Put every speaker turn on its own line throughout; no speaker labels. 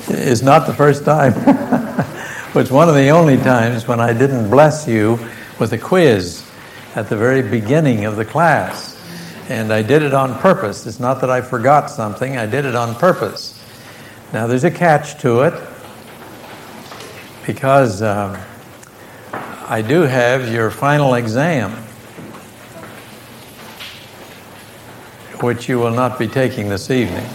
is not the first time. It's one of the only times when I didn't bless you with a quiz at the very beginning of the class. And I did it on purpose. It's not that I forgot something. I did it on purpose. Now, there's a catch to it, because I do have your final exam, which you will not be taking this evening.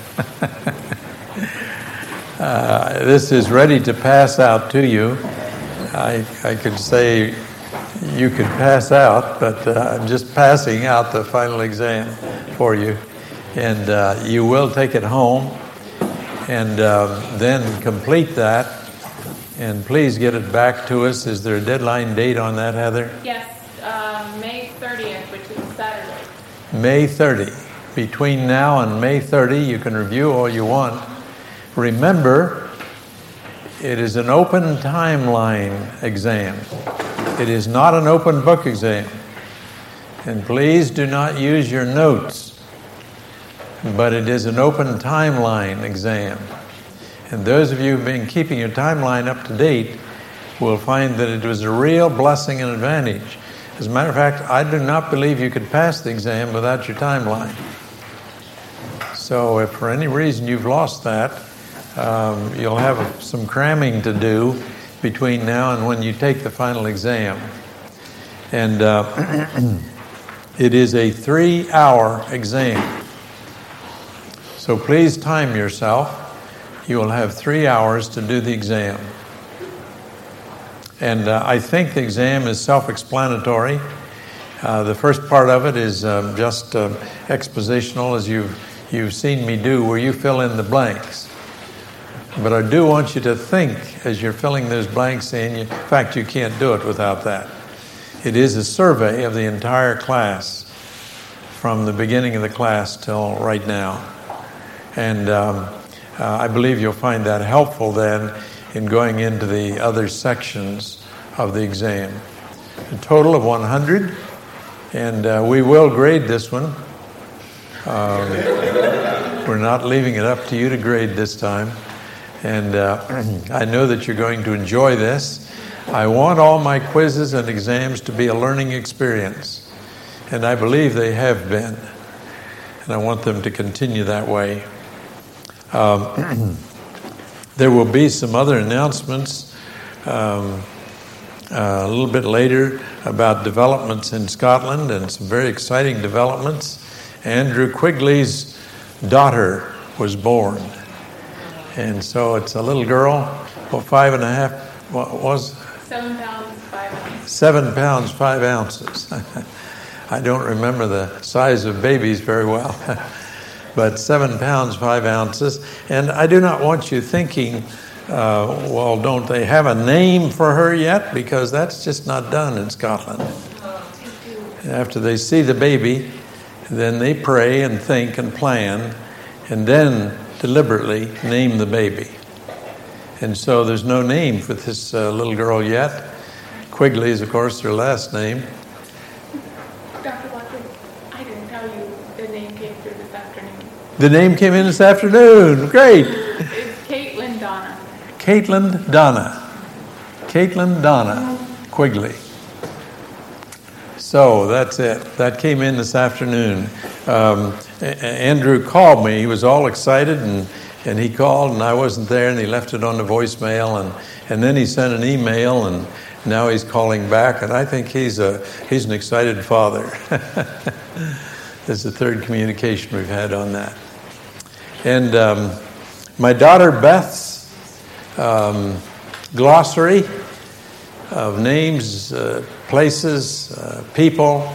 This is ready to pass out to you. I could say you could pass out, but I'm just passing out the final exam for you. And you will take it home and then complete that. And please get it back to us. Is there a deadline date on that, Heather?
Yes, May 30th, which is Saturday.
May 30. Between now and May 30, you can review all you want. Remember, it is an open timeline exam. It is not an open book exam. And please do not use your notes. But it is an open timeline exam. And those of you who've been keeping your timeline up to date will find that it was a real blessing and advantage. As a matter of fact, I do not believe you could pass the exam without your timeline. So if for any reason you've lost that, you'll have some cramming to do between now and when you take the final exam. And it is a 3-hour exam. So please time yourself. You will have 3 hours to do the exam. And I think the exam is self-explanatory. The first part of it is just expositional, as you've seen me do, where you fill in the blanks. But I do want you to think as you're filling those blanks in. In fact, you can't do it without that. It is a survey of the entire class from the beginning of the class till right now. And I believe you'll find that helpful then in going into the other sections of the exam. A total of 100, and we will grade this one. We're not leaving it up to you to grade this time. And I know that you're going to enjoy this. I want all my quizzes and exams to be a learning experience. And I believe they have been. And I want them to continue that way. There will be some other announcements a little bit later about developments in Scotland, and some very exciting developments. Andrew Quigley's daughter was born. And so it's a little girl, 5.5, what was?
7 pounds, 5 ounces.
7 pounds, 5 ounces. I don't remember the size of babies very well. But 7 pounds, 5 ounces. And I do not want you thinking, well, don't they have a name for her yet? Because that's just not done in Scotland. After they see the baby, then they pray and think and plan, and then deliberately name the baby. And so there's no name for this little girl yet. Quigley is, of course, her last name.
Dr. Watson, I didn't tell you the name came through this afternoon.
The name came in this afternoon. Great.
It's Caitlin Donna.
Caitlin Donna. Caitlin Donna Quigley. So that's it. That came in this afternoon. Andrew called me. He was all excited, and he called, and I wasn't there, and he left it on the voicemail, and then he sent an email, and now he's calling back, and I think he's an excited father. This is the third communication we've had on that. And my daughter Beth's glossary of names, places, people,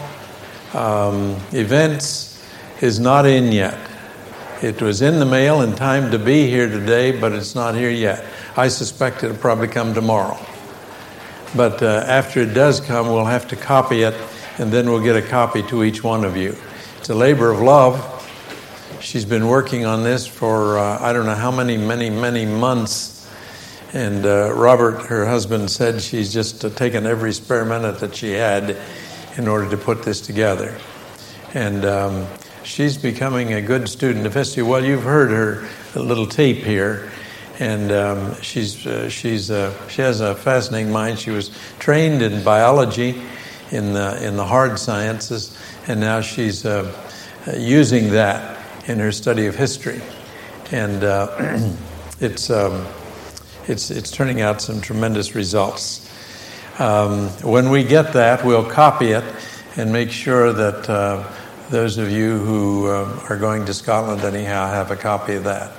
events is not in yet. It was in the mail in time to be here today, but it's not here yet. I suspect it'll probably come tomorrow. But after it does come, we'll have to copy it, and then we'll get a copy to each one of you. It's a labor of love. She's been working on this for I don't know how many months. And Robert, her husband, said she's just taken every spare minute that she had in order to put this together. And she's becoming a good student of history. Well, you've heard her little tape here. And she has a fascinating mind. She was trained in biology in the hard sciences, and now she's using that in her study of history. And it's turning out some tremendous results. When we get that, we'll copy it and make sure that those of you who are going to Scotland anyhow have a copy of that.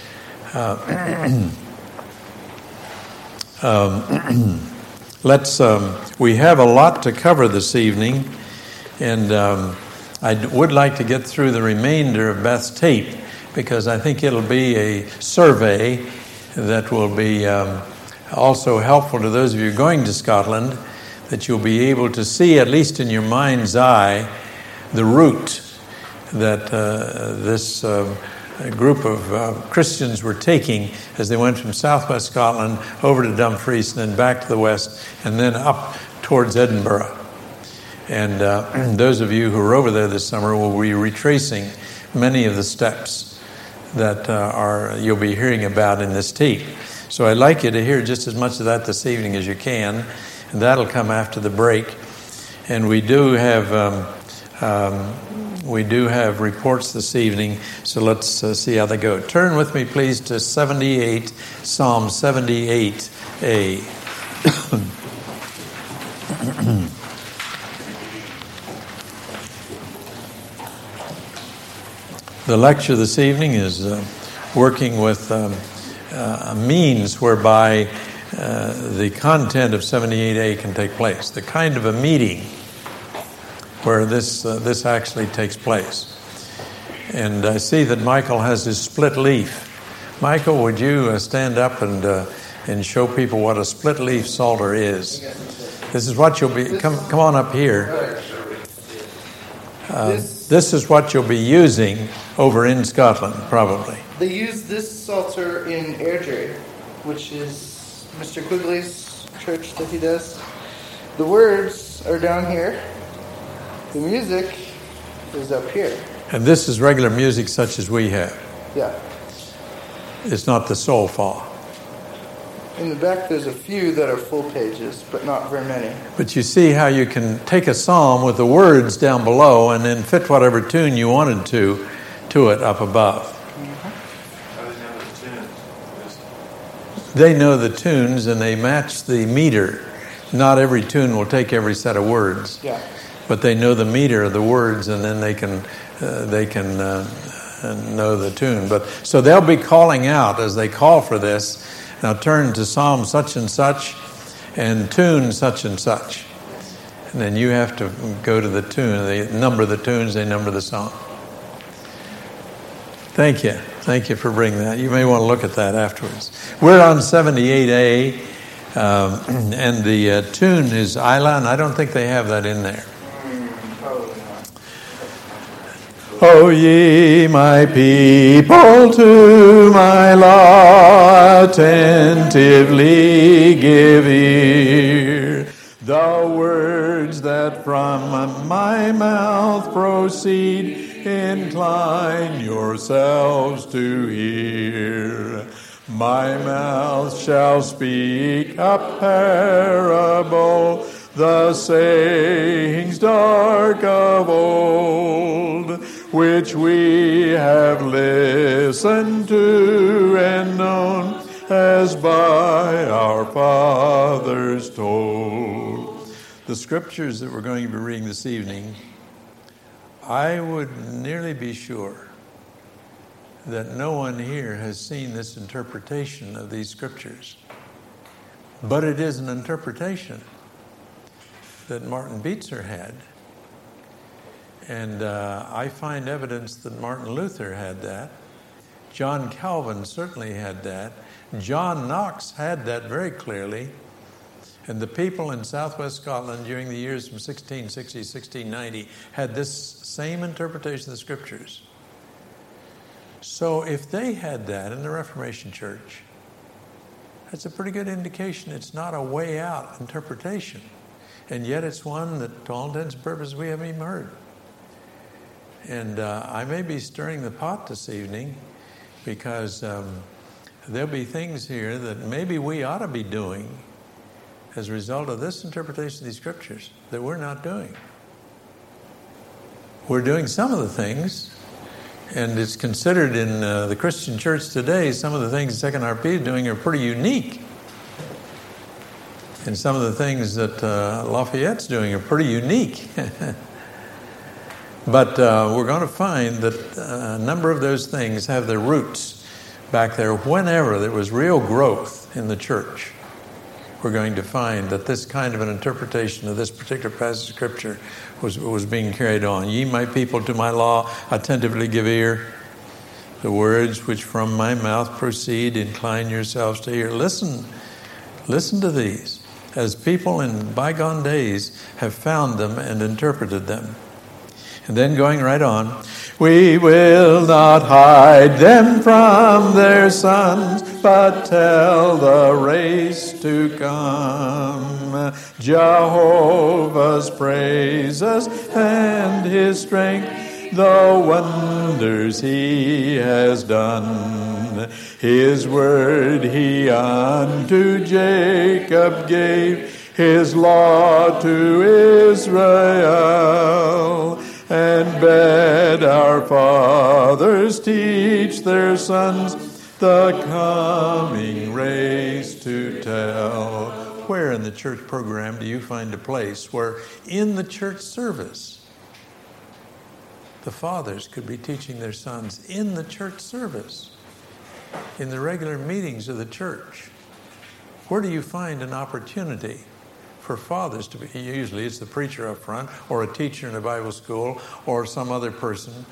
We have a lot to cover this evening, and I would like to get through the remainder of Beth's tape, because I think it'll be a survey that will be also helpful to those of you going to Scotland, that you'll be able to see, at least in your mind's eye, the route that this group of Christians were taking as they went from southwest Scotland over to Dumfries and then back to the west and then up towards Edinburgh. And those of you who are over there this summer will be retracing many of the steps that you'll be hearing about in this tape. So I'd like you to hear just as much of that this evening as you can, and that'll come after the break. And we do have reports this evening, so let's see how they go. Turn with me, please, to Psalm 78a. The lecture this evening is working with a means whereby the content of 78a can take place, the kind of a meeting where this actually takes place. And I see that Michael has his split leaf. Michael, would you stand up and show people what a split leaf psalter is? This is what you'll be. Come on up here. This is what you'll be using over in Scotland, probably.
They use this psalter in Airdrie, which is Mr. Quigley's church that he does. The words are down here. The music is up here.
And this is regular music such as we have.
Yeah.
It's not the soul fa.
In the back there's a few that are full pages, but not very many.
But you see how you can take a psalm with the words down below and then fit whatever tune you wanted to it up above.
Mm-hmm.
They know the tunes and they match the meter. Not every tune will take every set of words.
Yeah.
But they know the meter of the words, and then they can know the tune. But so they'll be calling out as they call for this. Now turn to Psalm such and such, and tune such and such, and then you have to go to the tune. They number the tunes, they number the song. Thank you for bringing that. You may want to look at that afterwards. We're on 78A, and the tune is Isla, and I don't think they have that in there. O ye my people, to my law attentively give ear. The words that from my mouth proceed, incline yourselves to hear. My mouth shall speak a parable, the sayings dark of old, which we have listened to and known, as by our fathers told. The scriptures that we're going to be reading this evening, I would nearly be sure that no one here has seen this interpretation of these scriptures. But it is an interpretation that Martin Beetzer had. And I find evidence that Martin Luther had that. John Calvin certainly had that. John Knox had that very clearly. And the people in southwest Scotland during the years from 1660 to 1690 had this same interpretation of the scriptures. So if they had that in the Reformation Church, that's a pretty good indication it's not a way out interpretation. And yet it's one that, to all intents and purposes, we haven't even heard. And I may be stirring the pot this evening because there'll be things here that maybe we ought to be doing as a result of this interpretation of these scriptures that we're not doing. We're doing some of the things, and it's considered in the Christian church today, some of the things Second RP is doing are pretty unique. And some of the things that Lafayette's doing are pretty unique. But we're going to find that a number of those things have their roots back there. Whenever there was real growth in the church, we're going to find that this kind of an interpretation of this particular passage of Scripture was being carried on. Ye, my people, to my law attentively give ear. The words which from my mouth proceed, incline yourselves to hear. Listen to these, as people in bygone days have found them and interpreted them. And then going right on, we will not hide them from their sons, but tell the race to come Jehovah's praises and his strength, the wonders he has done. His word he unto Jacob gave, his law to Israel, and bade our fathers teach their sons the coming race to tell. Where in the church program do you find a place where in the church service the fathers could be teaching their sons in the church service, in the regular meetings of the church? Where do you find an opportunity for fathers to be? Usually it's the preacher up front, or a teacher in a Bible school, or some other person.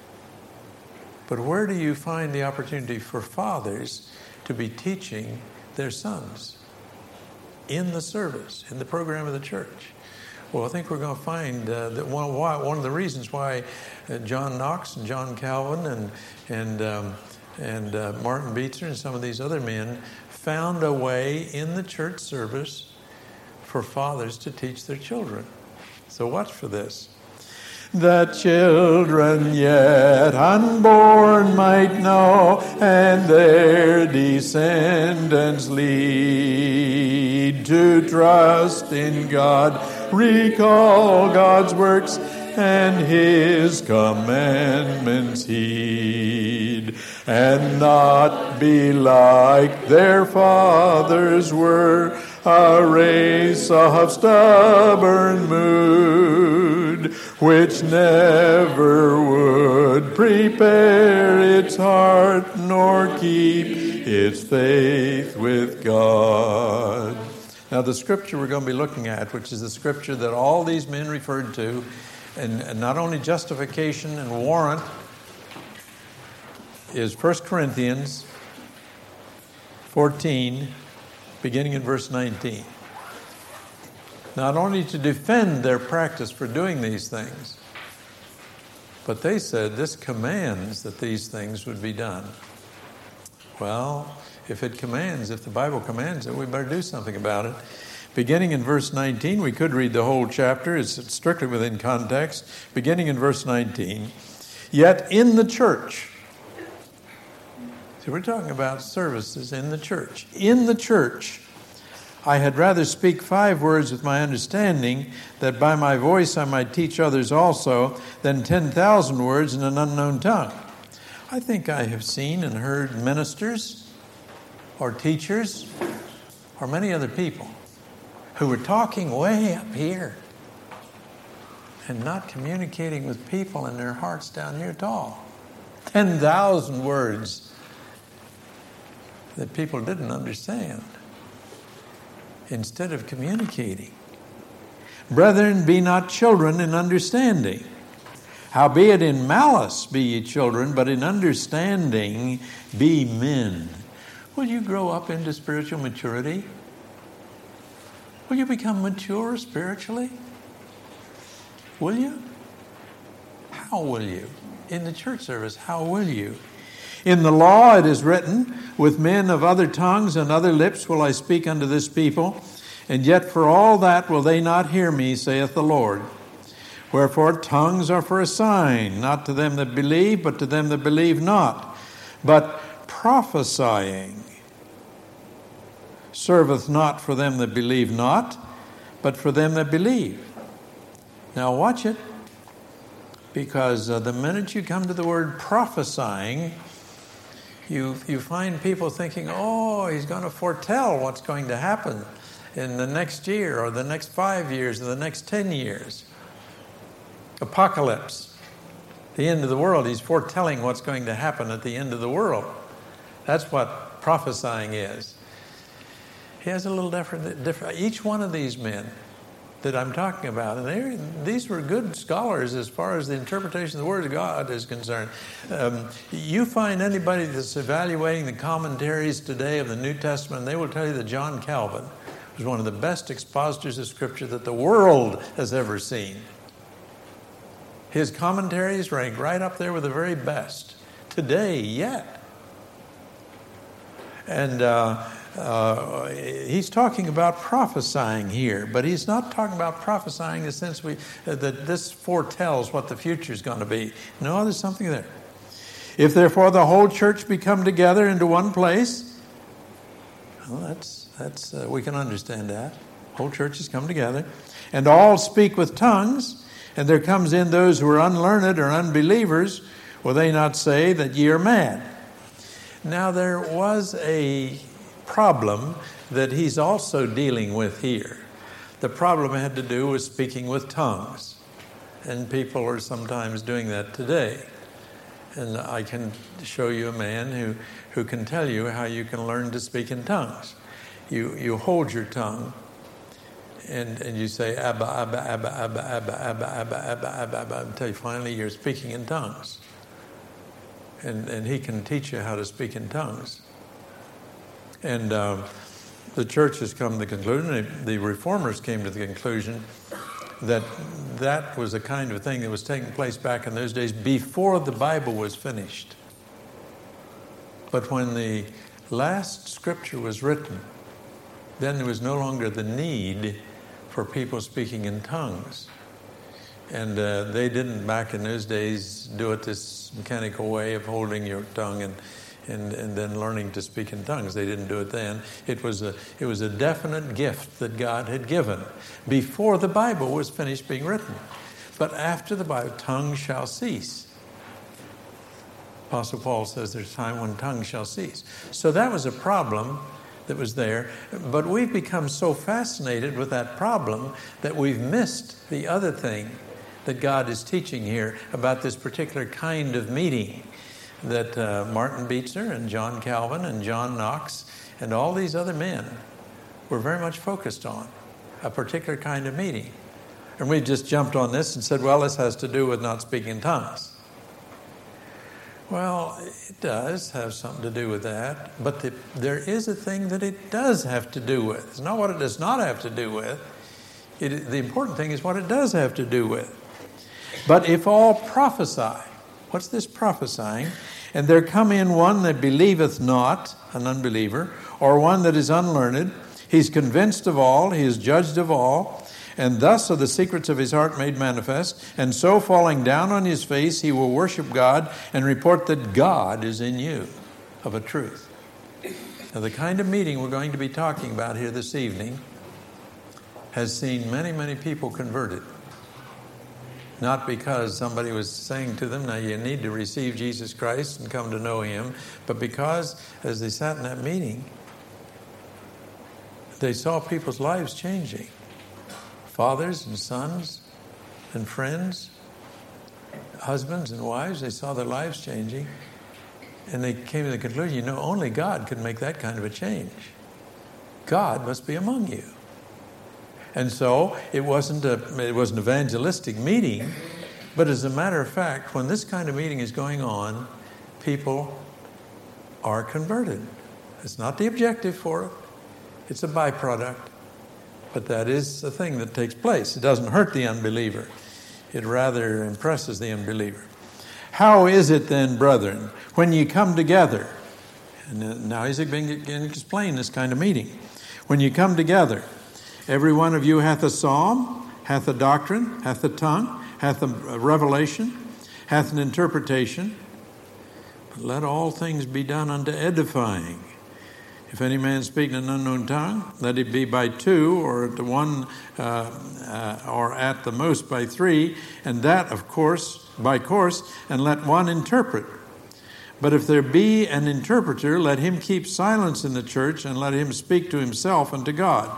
But where do you find the opportunity for fathers to be teaching their sons? In the service, in the program of the church. Well, I think we're going to find that one of the reasons why John Knox and John Calvin and Martin Beezer and some of these other men found a way in the church service for fathers to teach their children. So watch for this. The children yet unborn might know, and their descendants lead to trust in God, recall God's works, and his commandments heed, and not be like their fathers were, a race of stubborn mood, which never would prepare its heart nor keep its faith with God. Now the scripture we're going to be looking at, which is the scripture that all these men referred to, and not only justification and warrant, is 1 Corinthians 14, beginning in verse 19. Not only to defend their practice for doing these things, but they said this commands that these things would be done. Well, if the Bible commands it, we better do something about it. Beginning in verse 19, we could read the whole chapter. It's strictly within context. Beginning in verse 19, yet in the church. So we're talking about services in the church. In the church, I had rather speak 5 words with my understanding, that by my voice I might teach others also, than 10,000 words in an unknown tongue. I think I have seen and heard ministers or teachers or many other people who were talking way up here and not communicating with people in their hearts down here at all. 10,000 words that people didn't understand instead of communicating. Brethren, be not children in understanding. Howbeit in malice be ye children, but in understanding be men. Will you grow up into spiritual maturity? Will you become mature spiritually? Will you? How will you? In the church service, how will you? In the law it is written, with men of other tongues and other lips will I speak unto this people, and yet for all that will they not hear me, saith the Lord. Wherefore tongues are for a sign, not to them that believe, but to them that believe not. But prophesying serveth not for them that believe not, but for them that believe. Now watch it, because the minute you come to the word prophesying, you find people thinking, oh, he's going to foretell what's going to happen in the next year or the next 5 years or the next 10 years. Apocalypse, the end of the world. He's foretelling what's going to happen at the end of the world. That's what prophesying is. He has a little different. Each one of these men that I'm talking about, and these were good scholars as far as the interpretation of the Word of God is concerned. You find anybody that's evaluating the commentaries today of the New Testament, they will tell you that John Calvin was one of the best expositors of Scripture that the world has ever seen. His commentaries rank right up there with the very best today yet. And he's talking about prophesying here, but he's not talking about prophesying in the sense that this foretells what the future is going to be. No, there's something there. If therefore the whole church be come together into one place, well, that's we can understand that. Whole church has come together, and all speak with tongues, and there comes in those who are unlearned or unbelievers. Will they not say that ye are mad? Now there was a problem that he's also dealing with here. The problem had to do with speaking with tongues. And people are sometimes doing that today. And I can show you a man who can tell you how you can learn to speak in tongues. You hold your tongue and you say Abba, Abba, Abba, Abba, Abba, Abba, Abba, Abba, Abba, Abba, until finally you're speaking in tongues. And he can teach you how to speak in tongues. And the church has come to the conclusion, the reformers came to the conclusion that that was the kind of thing that was taking place back in those days before the Bible was finished. But when the last scripture was written, then there was no longer the need for people speaking in tongues. And they didn't back in those days do it this mechanical way of holding your tongue and then learning to speak in tongues. They didn't do it then. It was a definite gift that God had given before the Bible was finished being written. But after the Bible, tongues shall cease. Apostle Paul says there's a time when tongues shall cease. So that was a problem that was there. But we've become so fascinated with that problem that we've missed the other thing that God is teaching here about this particular kind of meeting that Martin Beitzer and John Calvin and John Knox and all these other men were very much focused on, a particular kind of meeting. And we just jumped on this and said, well, this has to do with not speaking in tongues. Well, it does have something to do with that, but there is a thing that it does have to do with. It's not what it does not have to do with. The important thing is what it does have to do with. But if all prophesy, what's this prophesying? And there come in one that believeth not, an unbeliever, or one that is unlearned. He's convinced of all, he is judged of all, and thus are the secrets of his heart made manifest. And so falling down on his face, he will worship God and report that God is in you, of a truth. Now the kind of meeting we're going to be talking about here this evening has seen many, many people converted. Not because somebody was saying to them, now you need to receive Jesus Christ and come to know him, but because as they sat in that meeting, they saw people's lives changing. Fathers and sons and friends, husbands and wives, they saw their lives changing. And they came to the conclusion, only God can make that kind of a change. God must be among you. And so it wasn't an evangelistic meeting, but as a matter of fact, when this kind of meeting is going on, people are converted. It's not the objective for it. It's a byproduct. But that is the thing that takes place. It doesn't hurt the unbeliever. It rather impresses the unbeliever. How is it then, brethren, when you come together? And now he's going to explain this kind of meeting. When you come together, every one of you hath a psalm, hath a doctrine, hath a tongue, hath a revelation, hath an interpretation. let all things be done unto edifying. If any man speak in an unknown tongue, let it be by two, or at the one, or at the most by three, and that, of course, by course, and let one interpret. But if there be an interpreter, let him keep silence in the church, and let him speak to himself and to God.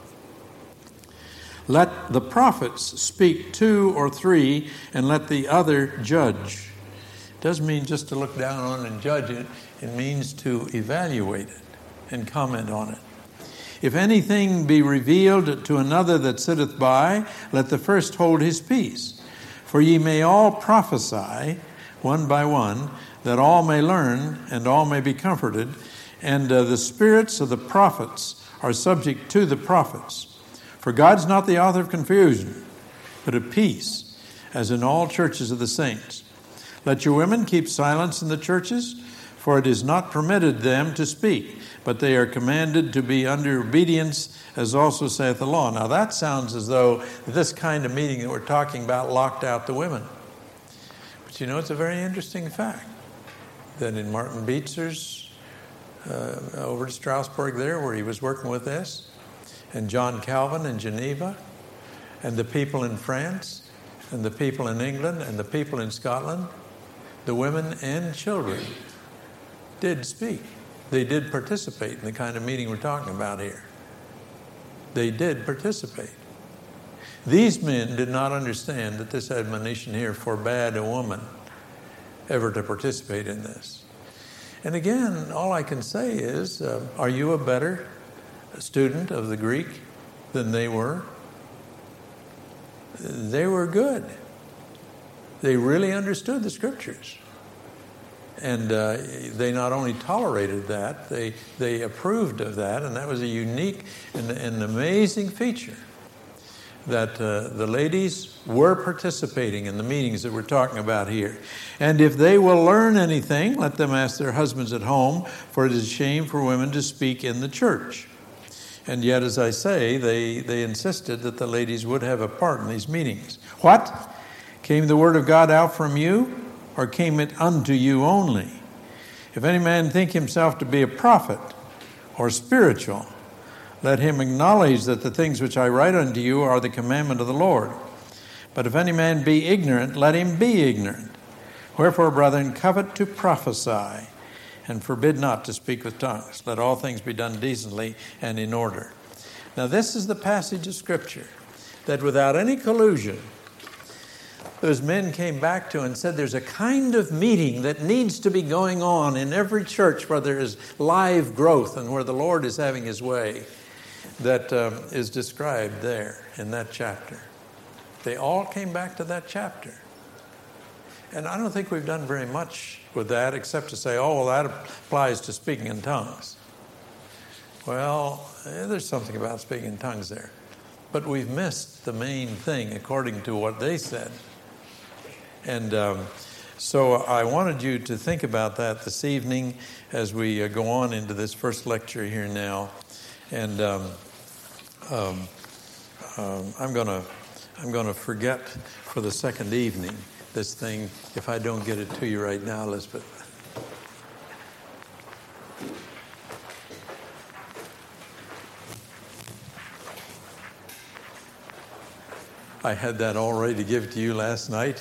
Let the prophets speak 2 or 3, and let the other judge. It doesn't mean just to look down on and judge it. It means to evaluate it and comment on it. If anything be revealed to another that sitteth by, let the first hold his peace. For ye may all prophesy, one by one, that all may learn and all may be comforted. And the spirits of the prophets are subject to the prophets. For God's not the author of confusion, but of peace, as in all churches of the saints. Let your women keep silence in the churches, for it is not permitted them to speak, but they are commanded to be under obedience, as also saith the law. Now that sounds as though this kind of meeting that we're talking about locked out the women. But you know, it's a very interesting fact that in Martin Bietzer's, over to Strasbourg there, where he was working with this, and John Calvin in Geneva, and the people in France, and the people in England, and the people in Scotland, the women and children did speak. They did participate in the kind of meeting we're talking about here. They did participate. These men did not understand that this admonition here forbade a woman ever to participate in this. And again, all I can say is, are you a better student of the Greek than they were? They were good. They really understood the scriptures. And they not only tolerated that, they approved of that, and that was a unique and amazing feature, that the ladies were participating in the meetings that we're talking about here. And if they will learn anything, let them ask their husbands at home, for it is a shame for women to speak in the church. And yet, as I say, they insisted that the ladies would have a part in these meetings. What? Came the word of God out from you? Or came it unto you only? If any man think himself to be a prophet or spiritual, let him acknowledge that the things which I write unto you are the commandment of the Lord. But if any man be ignorant, let him be ignorant. Wherefore, brethren, covet to prophesy, and forbid not to speak with tongues. Let all things be done decently and in order. Now, this is the passage of Scripture that without any collusion, those men came back to and said there's a kind of meeting that needs to be going on in every church where there is live growth and where the Lord is having his way, that is described there in that chapter. They all came back to that chapter. And I don't think we've done very much with that except to say, oh, well, that applies to speaking in tongues. Well, there's something about speaking in tongues there. But we've missed the main thing according to what they said. And so I wanted you to think about that this evening as we go on into this first lecture here now. And I'm going to forget for the second evening this thing if I don't get it to you right now, Elizabeth. I had that all ready to give to you last night,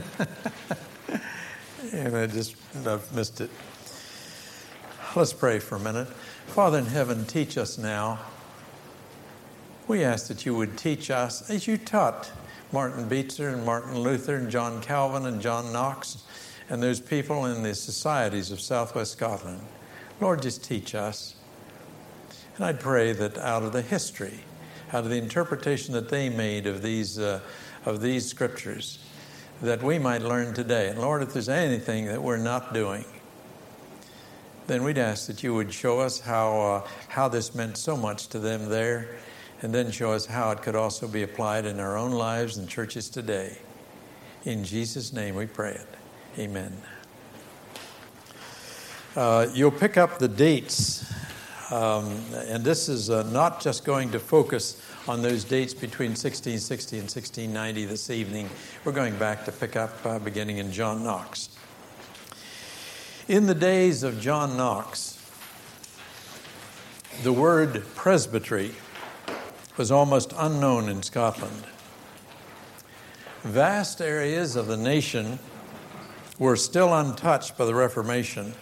and I've missed it. Let's pray for a minute. Father in heaven, teach us now. We ask that you would teach us as you taught Martin Bietzer and Martin Luther and John Calvin and John Knox and those people in the societies of Southwest Scotland. Lord, just teach us. And I pray that out of the history, out of the interpretation that they made of these scriptures, that we might learn today. And Lord, if there's anything that we're not doing, then we'd ask that you would show us how this meant so much to them there, and then show us how it could also be applied in our own lives and churches today. In Jesus' name we pray it. Amen. You'll pick up the dates. And this is not just going to focus on those dates between 1660 and 1690 this evening. We're going back to pick up beginning in John Knox. In the days of John Knox, the word presbytery was almost unknown in Scotland. Vast areas of the nation were still untouched by the Reformation.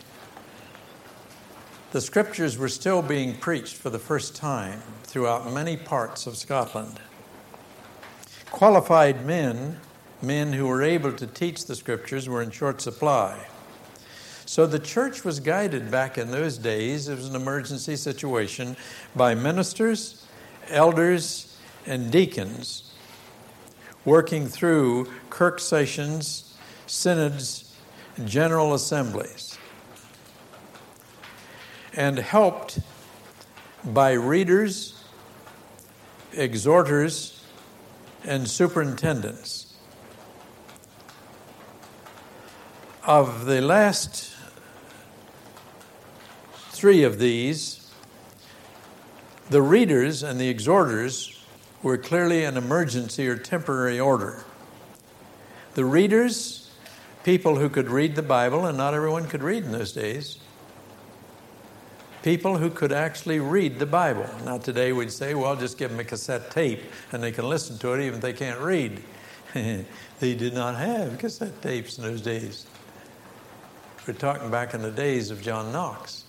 The scriptures were still being preached for the first time throughout many parts of Scotland. Qualified men who were able to teach the scriptures, were in short supply. So the church was guided back in those days, it was an emergency situation, by ministers, elders, and deacons working through kirk sessions, synods, general assemblies, and helped by readers, exhorters, and superintendents. Of the last three of these, the readers and the exhorters were clearly an emergency or temporary order. The readers, people who could read the Bible, and not everyone could read in those days. People who could actually read the Bible. Now today we'd say, well, just give them a cassette tape and they can listen to it even if they can't read. They did not have cassette tapes in those days. We're talking back in the days of John Knox.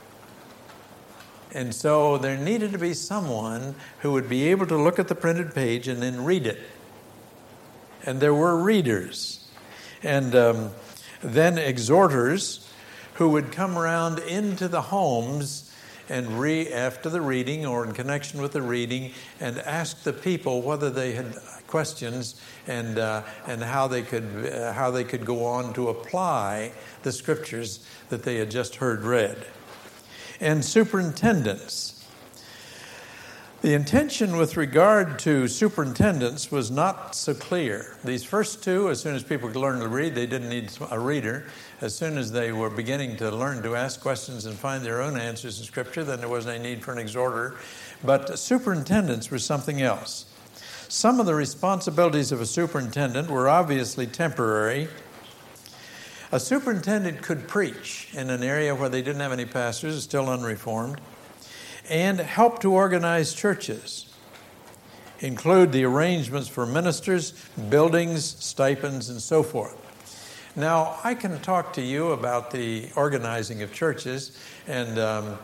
And so there needed to be someone who would be able to look at the printed page and then read it. And there were readers. And then exhorters who would come around into the homes and after the reading or in connection with the reading and ask the people whether they had questions and how they could go on to apply the scriptures that they had just heard read. And superintendents. The intention with regard to superintendents was not so clear. These first two, as soon as people could learn to read, they didn't need a reader. As soon as they were beginning to learn to ask questions and find their own answers in Scripture, then there wasn't any need for an exhorter. But superintendents were something else. Some of the responsibilities of a superintendent were obviously temporary. A superintendent could preach in an area where they didn't have any pastors, still unreformed, and help to organize churches, include the arrangements for ministers, buildings, stipends, and so forth. Now, I can talk to you about the organizing of churches, and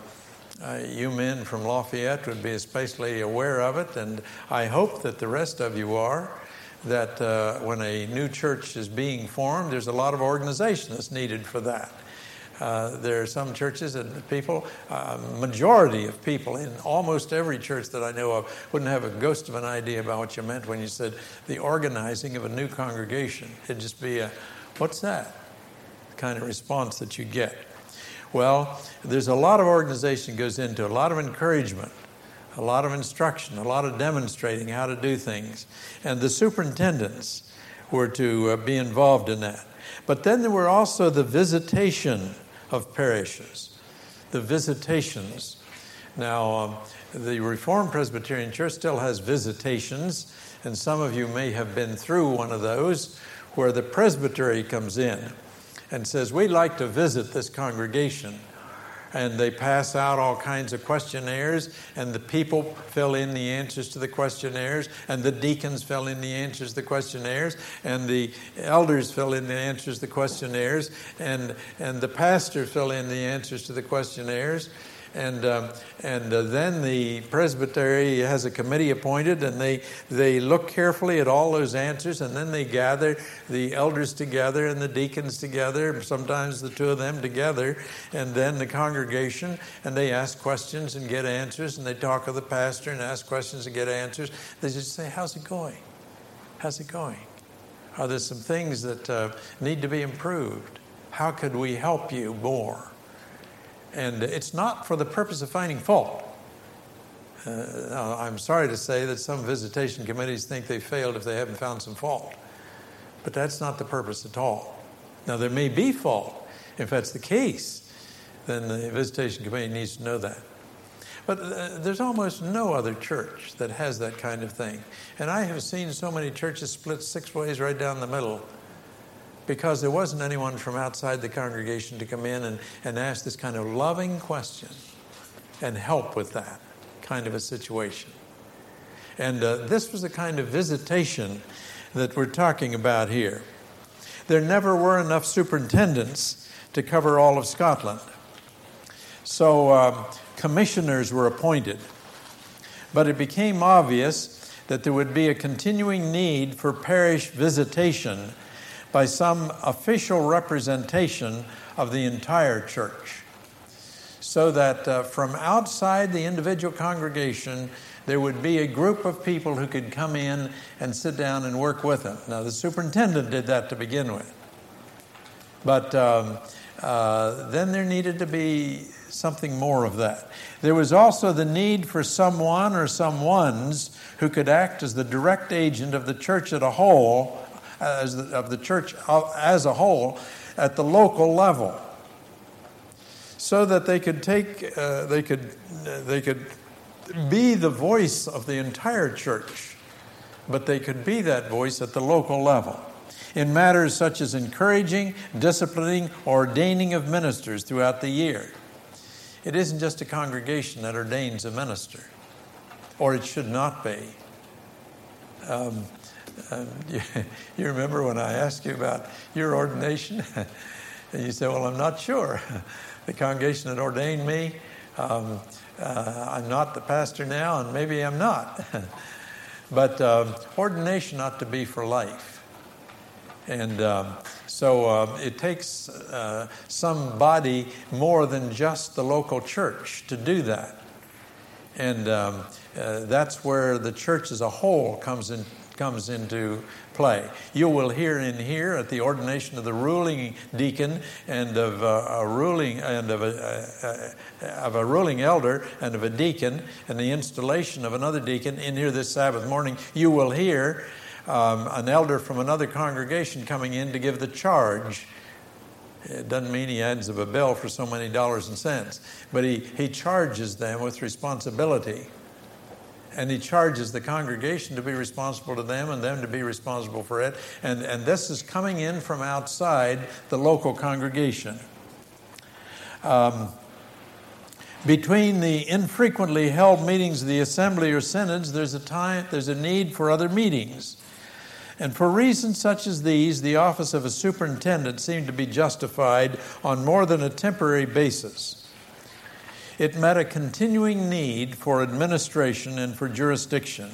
you men from Lafayette would be especially aware of it, and I hope that the rest of you are, that when a new church is being formed, there's a lot of organization that's needed for that. There are some churches that people, majority of people in almost every church that I know of wouldn't have a ghost of an idea about what you meant when you said the organizing of a new congregation. It'd just be a, what's that? Kind of response that you get. Well, there's a lot of organization goes into it, a lot of encouragement, a lot of instruction, a lot of demonstrating how to do things. And the superintendents were to be involved in that. But then there were also the visitation of parishes, the visitations. Now, the Reformed Presbyterian Church still has visitations, and some of you may have been through one of those where the presbytery comes in and says, we'd like to visit this congregation. And they pass out all kinds of questionnaires, and the people fill in the answers to the questionnaires, and the deacons fill in the answers to the questionnaires, and the elders fill in the answers to the questionnaires, and the pastors fill in the answers to the questionnaires. And then the presbytery has a committee appointed, and they look carefully at all those answers, and then they gather the elders together and the deacons together, sometimes the two of them together, and then the congregation, and they ask questions and get answers, and they talk with the pastor and ask questions and get answers. They just say, how's it going? How's it going? Are there some things that need to be improved? How could we help you more? And it's not for the purpose of finding fault. I'm sorry to say that some visitation committees think they failed if they haven't found some fault. But that's not the purpose at all. Now, there may be fault. If that's the case, then the visitation committee needs to know that. But there's almost no other church that has that kind of thing. And I have seen so many churches split 6 ways right down the middle because there wasn't anyone from outside the congregation to come in and ask this kind of loving question and help with that kind of a situation. And this was the kind of visitation that we're talking about here. There never were enough superintendents to cover all of Scotland. So commissioners were appointed. But it became obvious that there would be a continuing need for parish visitation by some official representation of the entire church, so that from outside the individual congregation, there would be a group of people who could come in and sit down and work with them. Now, the superintendent did that to begin with. But then there needed to be something more of that. There was also the need for someone or someones who could act as the direct agent of the church as a whole, of the church as a whole, at the local level, so that they could be the voice of the entire church, but they could be that voice at the local level in matters such as encouraging, disciplining, ordaining of ministers throughout the year. It isn't just a congregation that ordains a minister, or it should not be. You remember when I asked you about your ordination? And you said, well, I'm not sure. The congregation that ordained me, I'm not the pastor now, and maybe I'm not. But ordination ought to be for life. And so it takes somebody more than just the local church to do that. And that's where the church as a whole comes into play. You will hear in here at the ordination of the ruling deacon and of a ruling elder and of a deacon and the installation of another deacon in here this Sabbath morning. You will hear an elder from another congregation coming in to give the charge. It doesn't mean he adds up a bill for so many dollars and cents, but he charges them with responsibility. And he charges the congregation to be responsible to them and them to be responsible for it. And this is coming in from outside the local congregation. Between the infrequently held meetings of the assembly or synods, there's a need for other meetings. And for reasons such as these, the office of a superintendent seemed to be justified on more than a temporary basis. It met a continuing need for administration and for jurisdiction.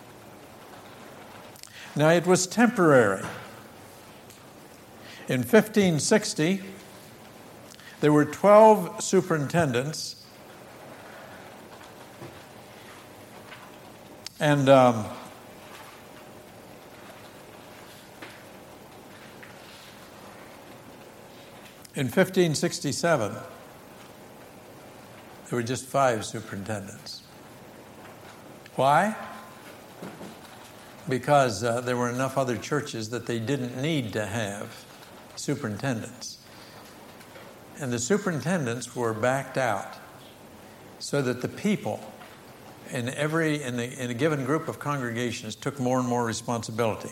Now, it was temporary. In 1560, there were 12 superintendents, and in 1567, there were just 5 superintendents. Why? Because there were enough other churches that they didn't need to have superintendents. And the superintendents were backed out so that the people in a given group of congregations took more and more responsibility.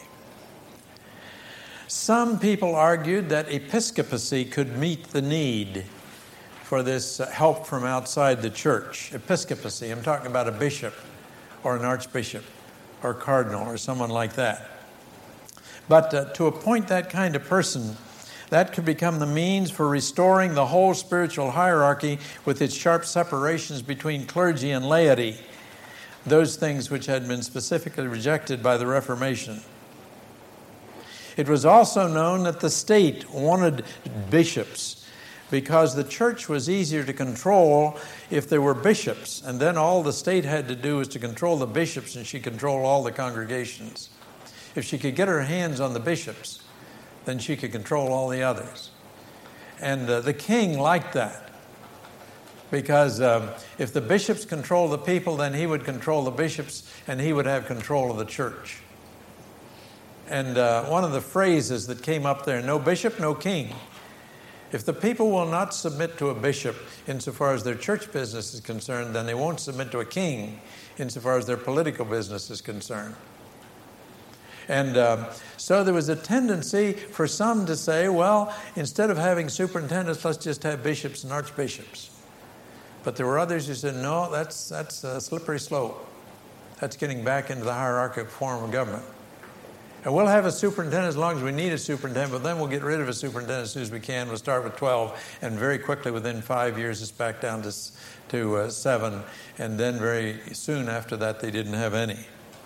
Some people argued that episcopacy could meet the need for this help from outside the church. Episcopacy, I'm talking about a bishop or an archbishop or cardinal or someone like that. But to appoint that kind of person, that could become the means for restoring the whole spiritual hierarchy with its sharp separations between clergy and laity, those things which had been specifically rejected by the Reformation. It was also known that the state wanted bishops because the church was easier to control if there were bishops, and then all the state had to do was to control the bishops and she controlled all the congregations. If she could get her hands on the bishops, then she could control all the others. And the king liked that because if the bishops control the people, then he would control the bishops and he would have control of the church. And one of the phrases that came up there, no bishop, no king. If the people will not submit to a bishop insofar as their church business is concerned, then they won't submit to a king insofar as their political business is concerned. And so there was a tendency for some to say, well, instead of having superintendents, let's just have bishops and archbishops. But there were others who said, no, that's a slippery slope. That's getting back into the hierarchical form of government. And we'll have a superintendent as long as we need a superintendent, but then we'll get rid of a superintendent as soon as we can. We'll start with 12, and very quickly, within 5 years, it's back down to 7. And then very soon after that, they didn't have any.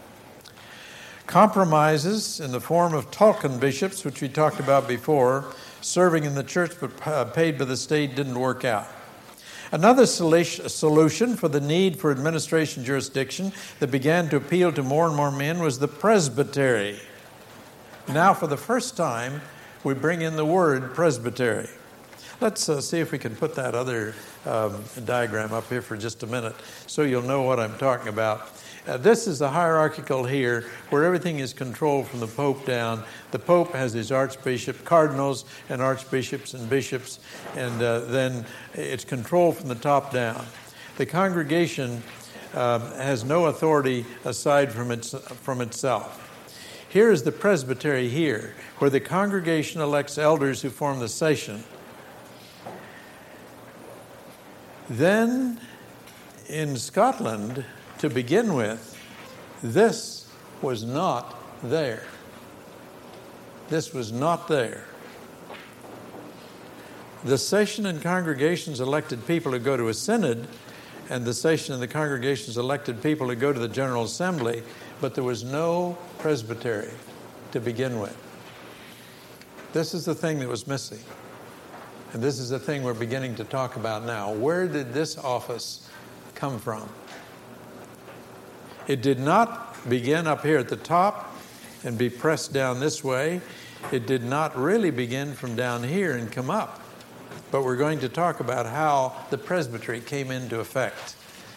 Compromises in the form of Tolkien bishops, which we talked about before, serving in the church but paid by the state, didn't work out. Another solution for the need for administration jurisdiction that began to appeal to more and more men was the presbytery. Now, for the first time, we bring in the word presbytery. Let's see if we can put that other diagram up here for just a minute so you'll know what I'm talking about. This is the hierarchical here where everything is controlled from the Pope down. The Pope has his archbishop, cardinals, and archbishops and bishops, and then it's controlled from the top down. The congregation has no authority aside from itself. Here is the presbytery here, where the congregation elects elders who form the session. Then, in Scotland, to begin with, this was not there. This was not there. The session and congregations elected people who go to a synod, and the session and the congregations elected people who go to the General Assembly, but there was no presbytery to begin with. This is the thing that was missing. And this is the thing we're beginning to talk about now. Where did this office come from? It did not begin up here at the top and be pressed down this way. It did not really begin from down here and come up. But we're going to talk about how the presbytery came into effect.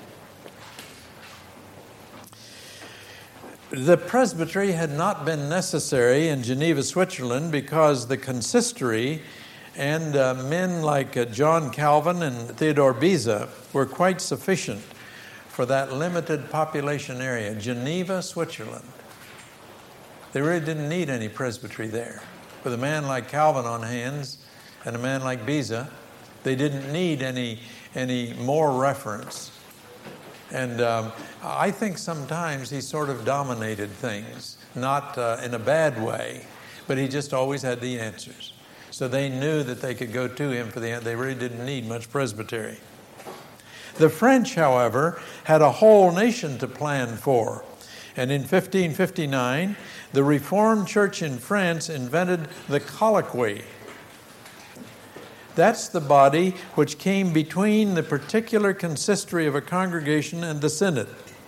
The presbytery had not been necessary in Geneva, Switzerland, because the consistory and men like John Calvin and Theodore Beza were quite sufficient for that limited population area, Geneva, Switzerland. They really didn't need any presbytery there. With a man like Calvin on hands and a man like Beza, they didn't need any more reference. And I think sometimes he sort of dominated things, not in a bad way, but he just always had the answers. So they knew that they could go to him for the answer. They really didn't need much presbytery. The French, however, had a whole nation to plan for. And in 1559, the Reformed Church in France invented the colloquy. That's the body which came between the particular consistory of a congregation and the synod.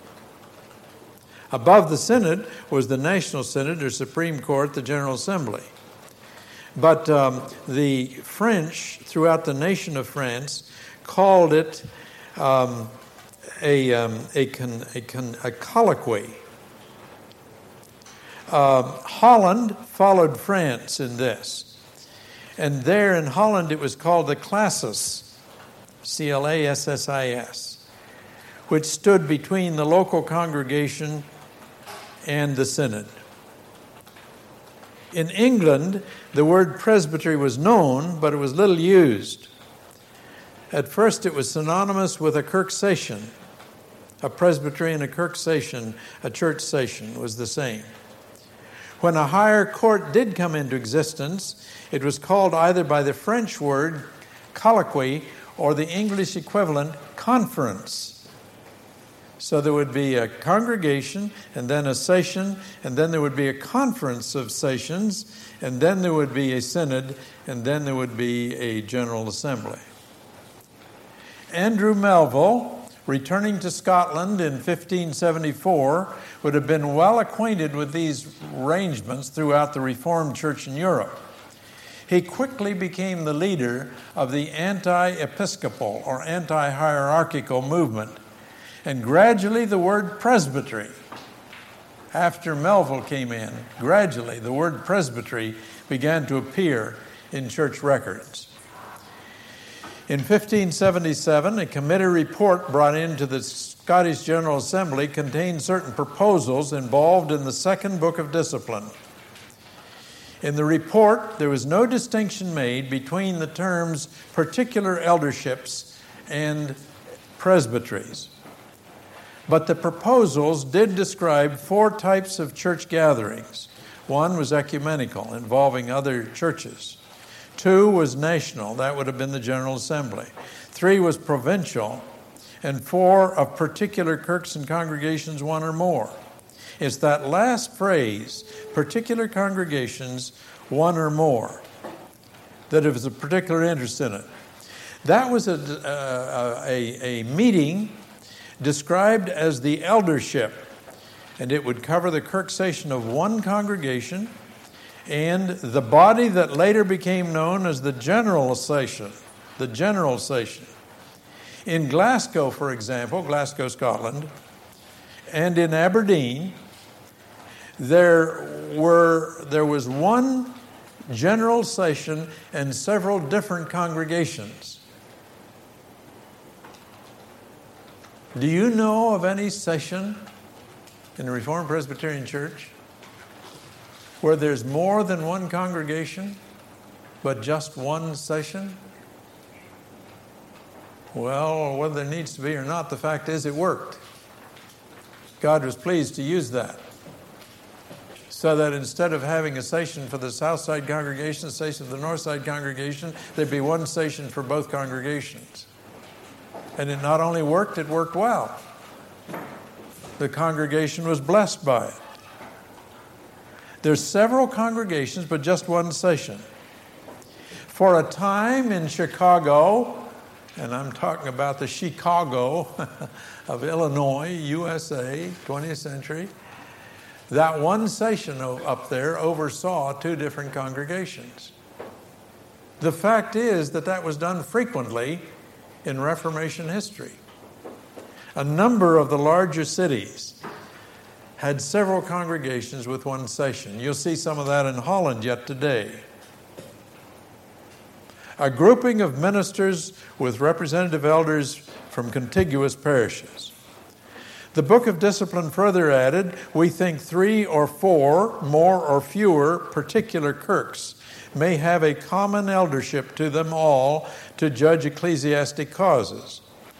Above the synod was the National Synod or Supreme Court, the General Assembly. But the French, throughout the nation of France, called it a colloquy. Holland followed France in this. And there in Holland it was called the classis, C-L-A-S-S-I-S, which stood between the local congregation and the synod. In England, the word presbytery was known, but it was little used. At first, it was synonymous with a kirk session. A presbytery and a kirk session, a church session, was the same. When a higher court did come into existence, it was called either by the French word colloquy or the English equivalent conference. So there would be a congregation, and then a session, and then there would be a conference of sessions, and then there would be a synod, and then there would be a general assembly. Andrew Melville, returning to Scotland in 1574, would have been well acquainted with these arrangements throughout the Reformed Church in Europe. He quickly became the leader of the anti-episcopal or anti-hierarchical movement. And gradually the word presbytery, after Melville came in, gradually the word presbytery began to appear in church records. In 1577, a committee report brought into the Scottish General Assembly contained certain proposals involved in the second book of discipline. In the report, there was no distinction made between the terms particular elderships and presbyteries. But the proposals did describe 4 types of church gatherings. 1 was ecumenical, involving other churches. 2 was national, that would have been the General Assembly. 3 was provincial, and 4 of particular kirks and congregations, 1 or more. It's that last phrase, particular congregations, 1 or more, that there was a particular interest in it. That was a meeting described as the eldership, and it would cover the kirk session of 1 congregation and the body that later became known as the general session. The general session. In Glasgow, for example, Glasgow, Scotland, and in Aberdeen, there was 1 general session and several different congregations. Do you know of any session in the Reformed Presbyterian Church where there's more than 1 congregation, but just 1 session? Well, whether there needs to be or not, the fact is it worked. God was pleased to use that. So that instead of having a session for the south side congregation, a session for the north side congregation, there'd be 1 session for both congregations. And it not only worked, it worked well. The congregation was blessed by it. There's several congregations, but just 1 session. For a time in Chicago, and I'm talking about the Chicago of Illinois, USA, 20th century, that 1 session up there oversaw 2 different congregations. The fact is that was done frequently in Reformation history. A number of the larger cities had several congregations with 1 session. You'll see some of that in Holland yet today. A grouping of ministers with representative elders from contiguous parishes. The Book of Discipline further added, we think 3 or 4, more or fewer, particular kirks may have a common eldership to them all to judge ecclesiastic causes.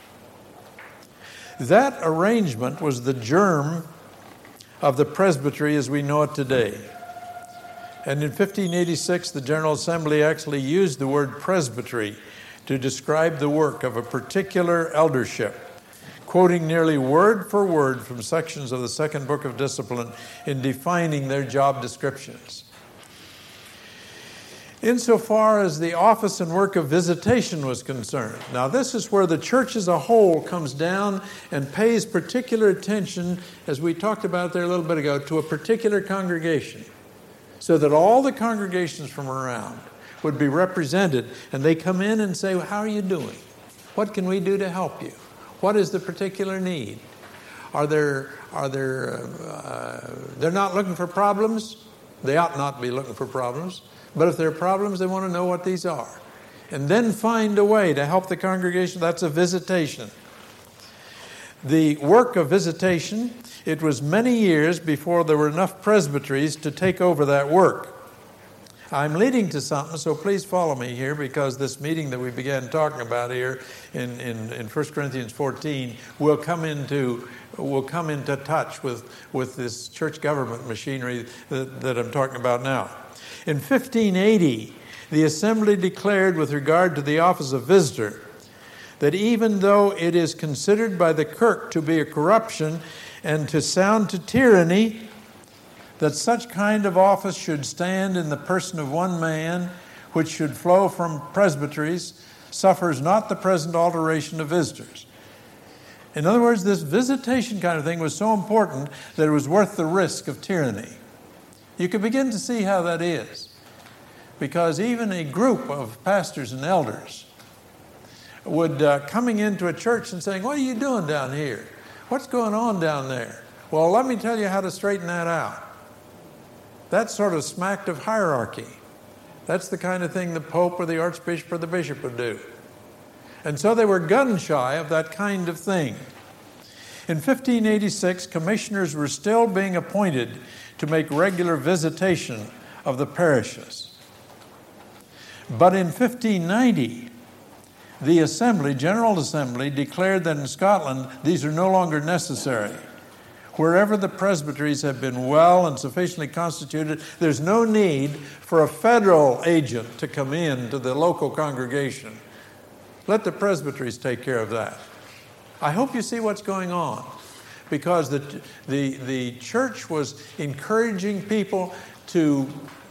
That arrangement was the germ of the presbytery as we know it today. And in 1586, the General Assembly actually used the word presbytery to describe the work of a particular eldership, quoting nearly word for word from sections of the second book of discipline in defining their job descriptions. Insofar as the office and work of visitation was concerned, now this is where the church as a whole comes down and pays particular attention, as we talked about there a little bit ago, to a particular congregation, so that all the congregations from around would be represented, and they come in and say, well, how are you doing? What can we do to help you? What is the particular need? They're not looking for problems? They ought not be looking for problems. But if there are problems, they want to know what these are. And then find a way to help the congregation. That's a visitation. The work of visitation, it was many years before there were enough presbyteries to take over that work. I'm leading to something, so please follow me here, because this meeting that we began talking about here in 1 Corinthians 14 will come into touch with this church government machinery that I'm talking about now. In 1580, the assembly declared with regard to the office of visitor that even though it is considered by the kirk to be a corruption and to sound to tyranny, that such kind of office should stand in the person of one man, which should flow from presbyteries, suffers not the present alteration of visitors. In other words, this visitation kind of thing was so important that it was worth the risk of tyranny. You can begin to see how that is, because even a group of pastors and elders would coming into a church and saying, what are you doing down here? What's going on down there? Well, let me tell you how to straighten that out. That sort of smacked of hierarchy. That's the kind of thing the Pope or the Archbishop or the Bishop would do. And so they were gun shy of that kind of thing. In 1586, commissioners were still being appointed to make regular visitation of the parishes. But in 1590, the Assembly, General Assembly, declared that in Scotland these are no longer necessary. Wherever the presbyteries have been well and sufficiently constituted, there's no need for a federal agent to come in to the local congregation. Let the presbyteries take care of that. I hope you see what's going on, because the church was encouraging people to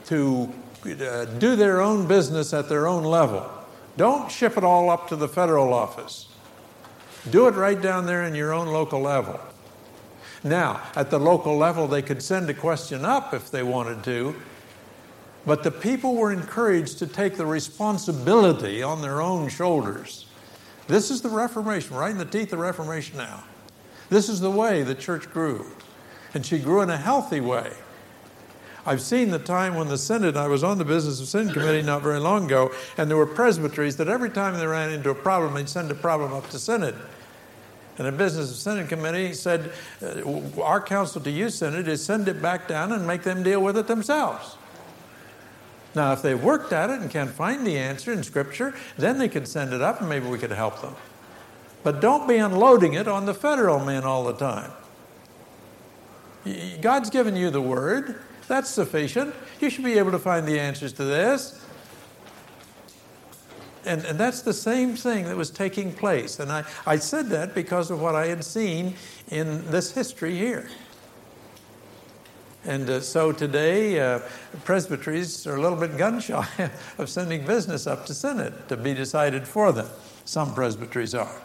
do their own business at their own level. Don't ship it all up to the federal office. Do it right down there in your own local level. Now, at the local level, they could send a question up if they wanted to, but the people were encouraged to take the responsibility on their own shoulders. This is the Reformation, right in the teeth of Reformation now. This is the way the church grew, and she grew in a healthy way. I've seen the time when the Synod, I was on the Business of Sin Committee not very long ago, and there were presbyteries that every time they ran into a problem, they'd send a problem up to Synod. And the Business of Synod Committee said, our counsel to you, Synod, is send it back down and make them deal with it themselves. Now, if they've worked at it and can't find the answer in Scripture, then they can send it up and maybe we could help them. But don't be unloading it on the federal men all the time. God's given you the Word. That's sufficient. You should be able to find the answers to this. And that's the same thing that was taking place. And I said that because of what I had seen in this history here. And so today, presbyteries are a little bit gun-shy of sending business up to Synod to be decided for them. Some presbyteries are.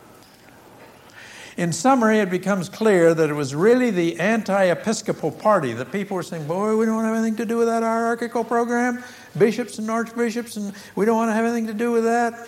In summary, it becomes clear that it was really the anti-episcopal party. The people were saying, boy, we don't want to have anything to do with that hierarchical program. Bishops and archbishops, and we don't want to have anything to do with that.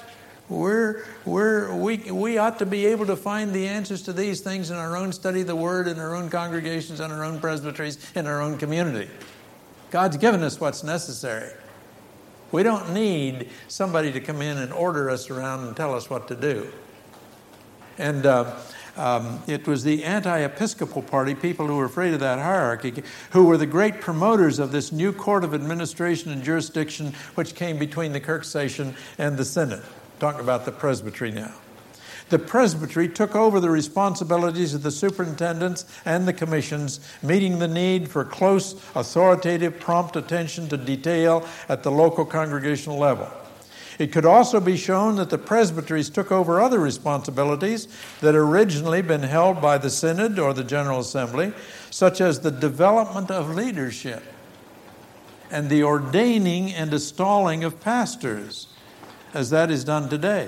We ought to be able to find the answers to these things in our own study of the Word, in our own congregations, in our own presbyteries, in our own community. God's given us what's necessary. We don't need somebody to come in and order us around and tell us what to do. And it was the anti-episcopal party, people who were afraid of that hierarchy, who were the great promoters of this new court of administration and jurisdiction which came between the Kirksation and the Synod. Talking about the presbytery now. The presbytery took over the responsibilities of the superintendents and the commissions, meeting the need for close, authoritative, prompt attention to detail at the local congregational level. It could also be shown that the presbyteries took over other responsibilities that had originally been held by the Synod or the General Assembly, such as the development of leadership and the ordaining and installing of pastors, as that is done today.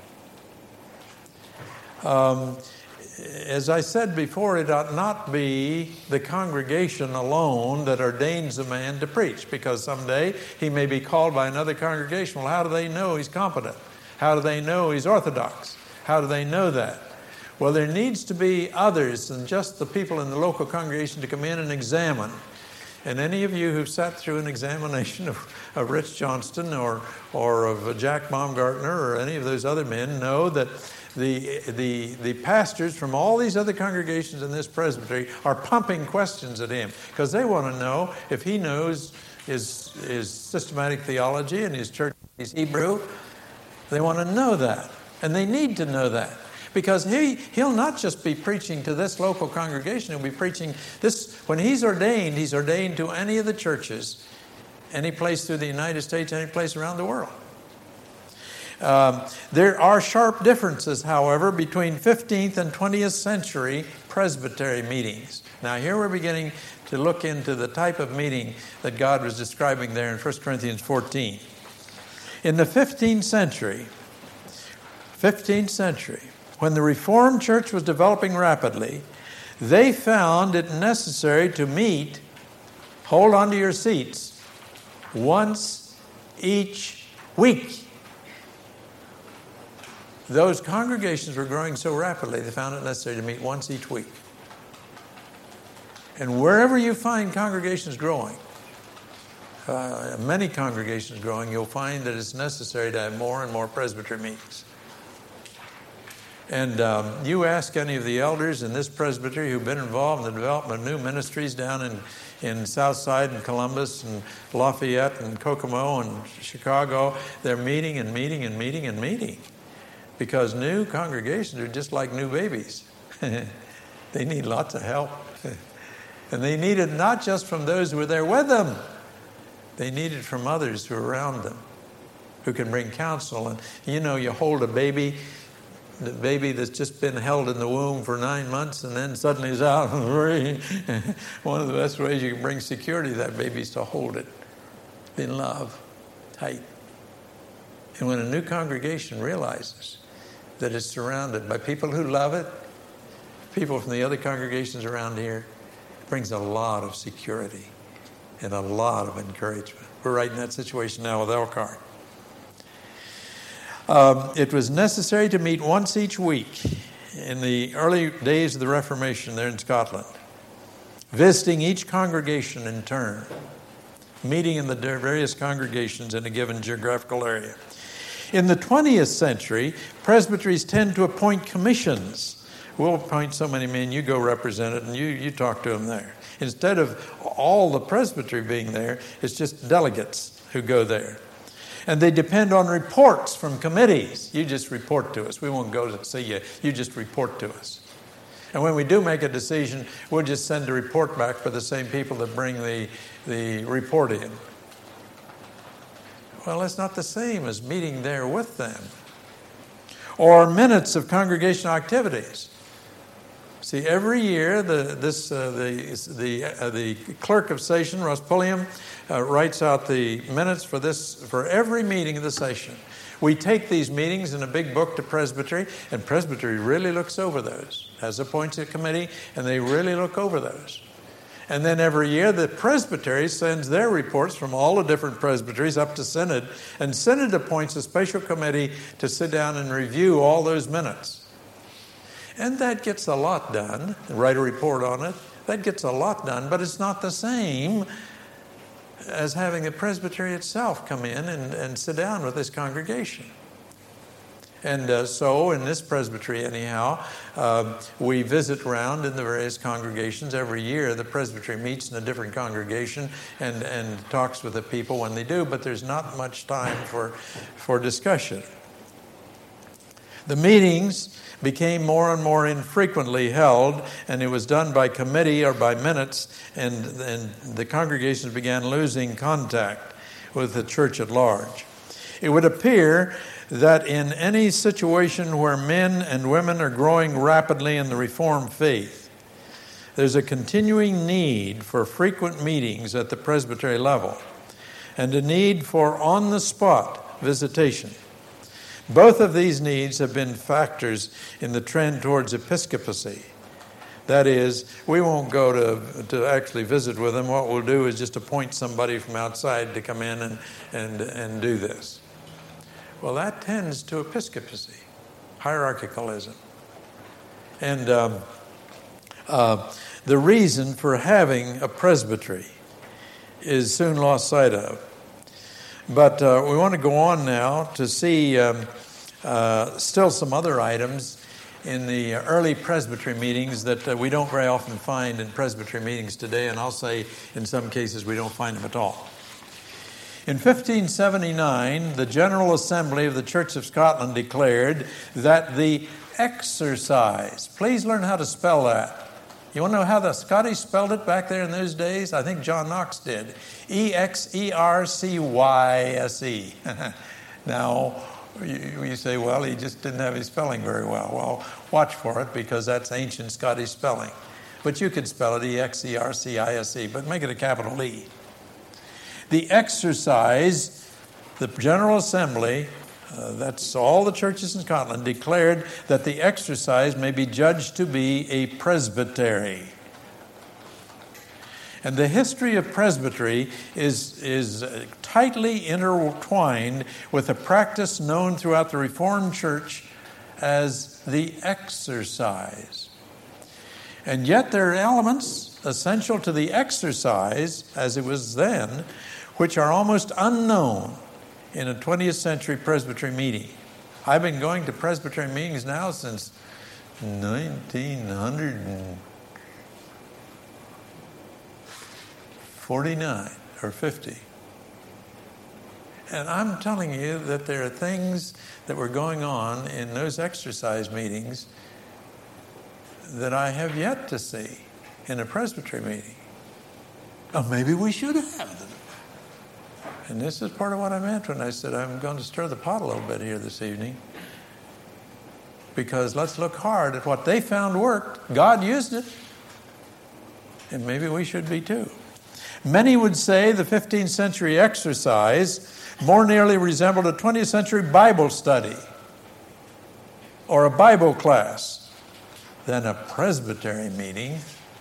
As I said before, it ought not be the congregation alone that ordains a man to preach, because someday he may be called by another congregation. Well, how do they know he's competent? How do they know he's orthodox? How do they know that? Well, there needs to be others than just the people in the local congregation to come in and examine. And any of you who've sat through an examination of Rich Johnston or of Jack Baumgartner or any of those other men know that the pastors from all these other congregations in this presbytery are pumping questions at him because they want to know if he knows his systematic theology and his church is Hebrew. They want to know that, and they need to know that, because he'll not just be preaching to this local congregation. He'll be preaching this when he's ordained to any of the churches, any place through the United States, any place around the world. There are sharp differences, however, between 15th and 20th century presbytery meetings. Now, here we're beginning to look into the type of meeting that God was describing there in 1 Corinthians 14. In the 15th century, when the Reformed Church was developing rapidly, they found it necessary to meet, hold on to your seats, once each week. Those congregations were growing so rapidly, they found it necessary to meet once each week. And wherever you find congregations growing, many congregations growing, you'll find that it's necessary to have more and more presbytery meetings. And you ask any of the elders in this presbytery who've been involved in the development of new ministries down in Southside and Columbus and Lafayette and Kokomo and Chicago, they're meeting and meeting and meeting and meeting. Because new congregations are just like new babies. They need lots of help. And they need it not just from those who are there with them. They need it from others who are around them, who can bring counsel. And you hold a baby, the baby that's just been held in the womb for 9 months and then suddenly is out. One of the best ways you can bring security to that baby is to hold it in love, tight. And when a new congregation realizes that it's surrounded by people who love it, people from the other congregations around here, it brings a lot of security and a lot of encouragement. We're right in that situation now with Elkhart. It was necessary to meet once each week in the early days of the Reformation there in Scotland, visiting each congregation in turn, meeting in the various congregations in a given geographical area. In the 20th century, presbyteries tend to appoint commissions. We'll appoint so many men, you go represent it, and you talk to them there. Instead of all the presbytery being there, it's just delegates who go there. And they depend on reports from committees. You just report to us. We won't go to see you. You just report to us. And when we do make a decision, we'll just send a report back for the same people that bring the report in. Well, it's not the same as meeting there with them. Or minutes of congregational activities. See, every year the clerk of session, Ross Pulliam, writes out the minutes for every meeting of the session. We take these meetings in a big book to presbytery, and presbytery really looks over those, has appoints a committee, and they really look over those. And then every year the presbytery sends their reports from all the different presbyteries up to Synod, and Synod appoints a special committee to sit down and review all those minutes. And that gets a lot done, write a report on it. That gets a lot done, but it's not the same as having the presbytery itself come in and sit down with this congregation. And so in this presbytery anyhow, we visit around in the various congregations. Every year the presbytery meets in a different congregation and talks with the people when they do, but there's not much time for discussion. The meetings became more and more infrequently held, and it was done by committee or by minutes, and the congregations began losing contact with the church at large. It would appear that in any situation where men and women are growing rapidly in the Reformed faith, there's a continuing need for frequent meetings at the presbytery level and a need for on-the-spot visitation. Both of these needs have been factors in the trend towards episcopacy. That is, we won't go to actually visit with them. What we'll do is just appoint somebody from outside to come in and do this. Well, that tends to episcopacy, hierarchicalism. And the reason for having a presbytery is soon lost sight of. But we want to go on now to see still some other items in the early presbytery meetings that we don't very often find in presbytery meetings today, and I'll say in some cases we don't find them at all. In 1579, the General Assembly of the Church of Scotland declared that the exercise, please learn how to spell that. You want to know how the Scottish spelled it back there in those days? I think John Knox did. E-X-E-R-C-Y-S-E. Now, you say, well, he just didn't have his spelling very well. Well, watch for it, because that's ancient Scottish spelling. But you could spell it E-X-E-R-C-I-S-E, but make it a capital E. The exercise, the General Assembly, that's all the churches in Scotland, declared that the exercise may be judged to be a presbytery. And the history of presbytery is tightly intertwined with a practice known throughout the Reformed Church as the exercise. And yet there are elements essential to the exercise, as it was then, which are almost unknown in a 20th century presbytery meeting. I've been going to Presbyterian meetings now since 1949 or 50. And I'm telling you that there are things that were going on in those exercise meetings that I have yet to see in a Presbyterian meeting. Oh, maybe we should have them. And this is part of what I meant when I said I'm going to stir the pot a little bit here this evening. Because let's look hard at what they found worked. God used it. And maybe we should be too. Many would say the 15th century exercise more nearly resembled a 20th century Bible study or a Bible class than a Presbyterian meeting.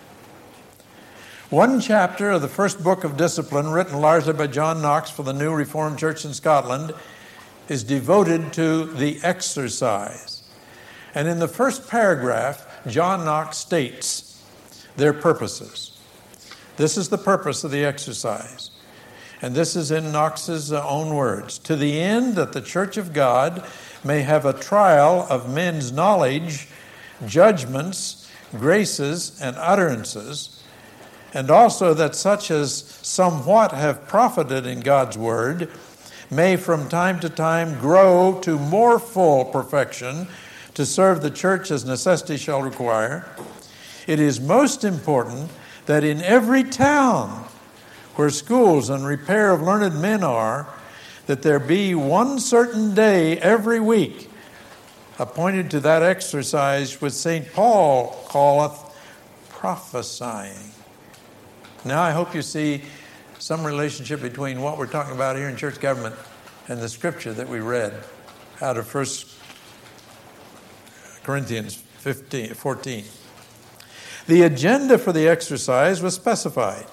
One chapter of the first book of Discipline, written largely by John Knox for the New Reformed Church in Scotland, is devoted to the exercise. And in the first paragraph, John Knox states their purposes. This is the purpose of the exercise. And this is in Knox's own words. To the end that the Church of God may have a trial of men's knowledge, judgments, graces, and utterances, and also that such as somewhat have profited in God's word may from time to time grow to more full perfection to serve the church as necessity shall require. It is most important that in every town where schools and repair of learned men are, that there be one certain day every week appointed to that exercise which St. Paul calleth prophesying. Now I hope you see some relationship between what we're talking about here in church government and the scripture that we read out of 1 Corinthians 14. The agenda for the exercise was specified.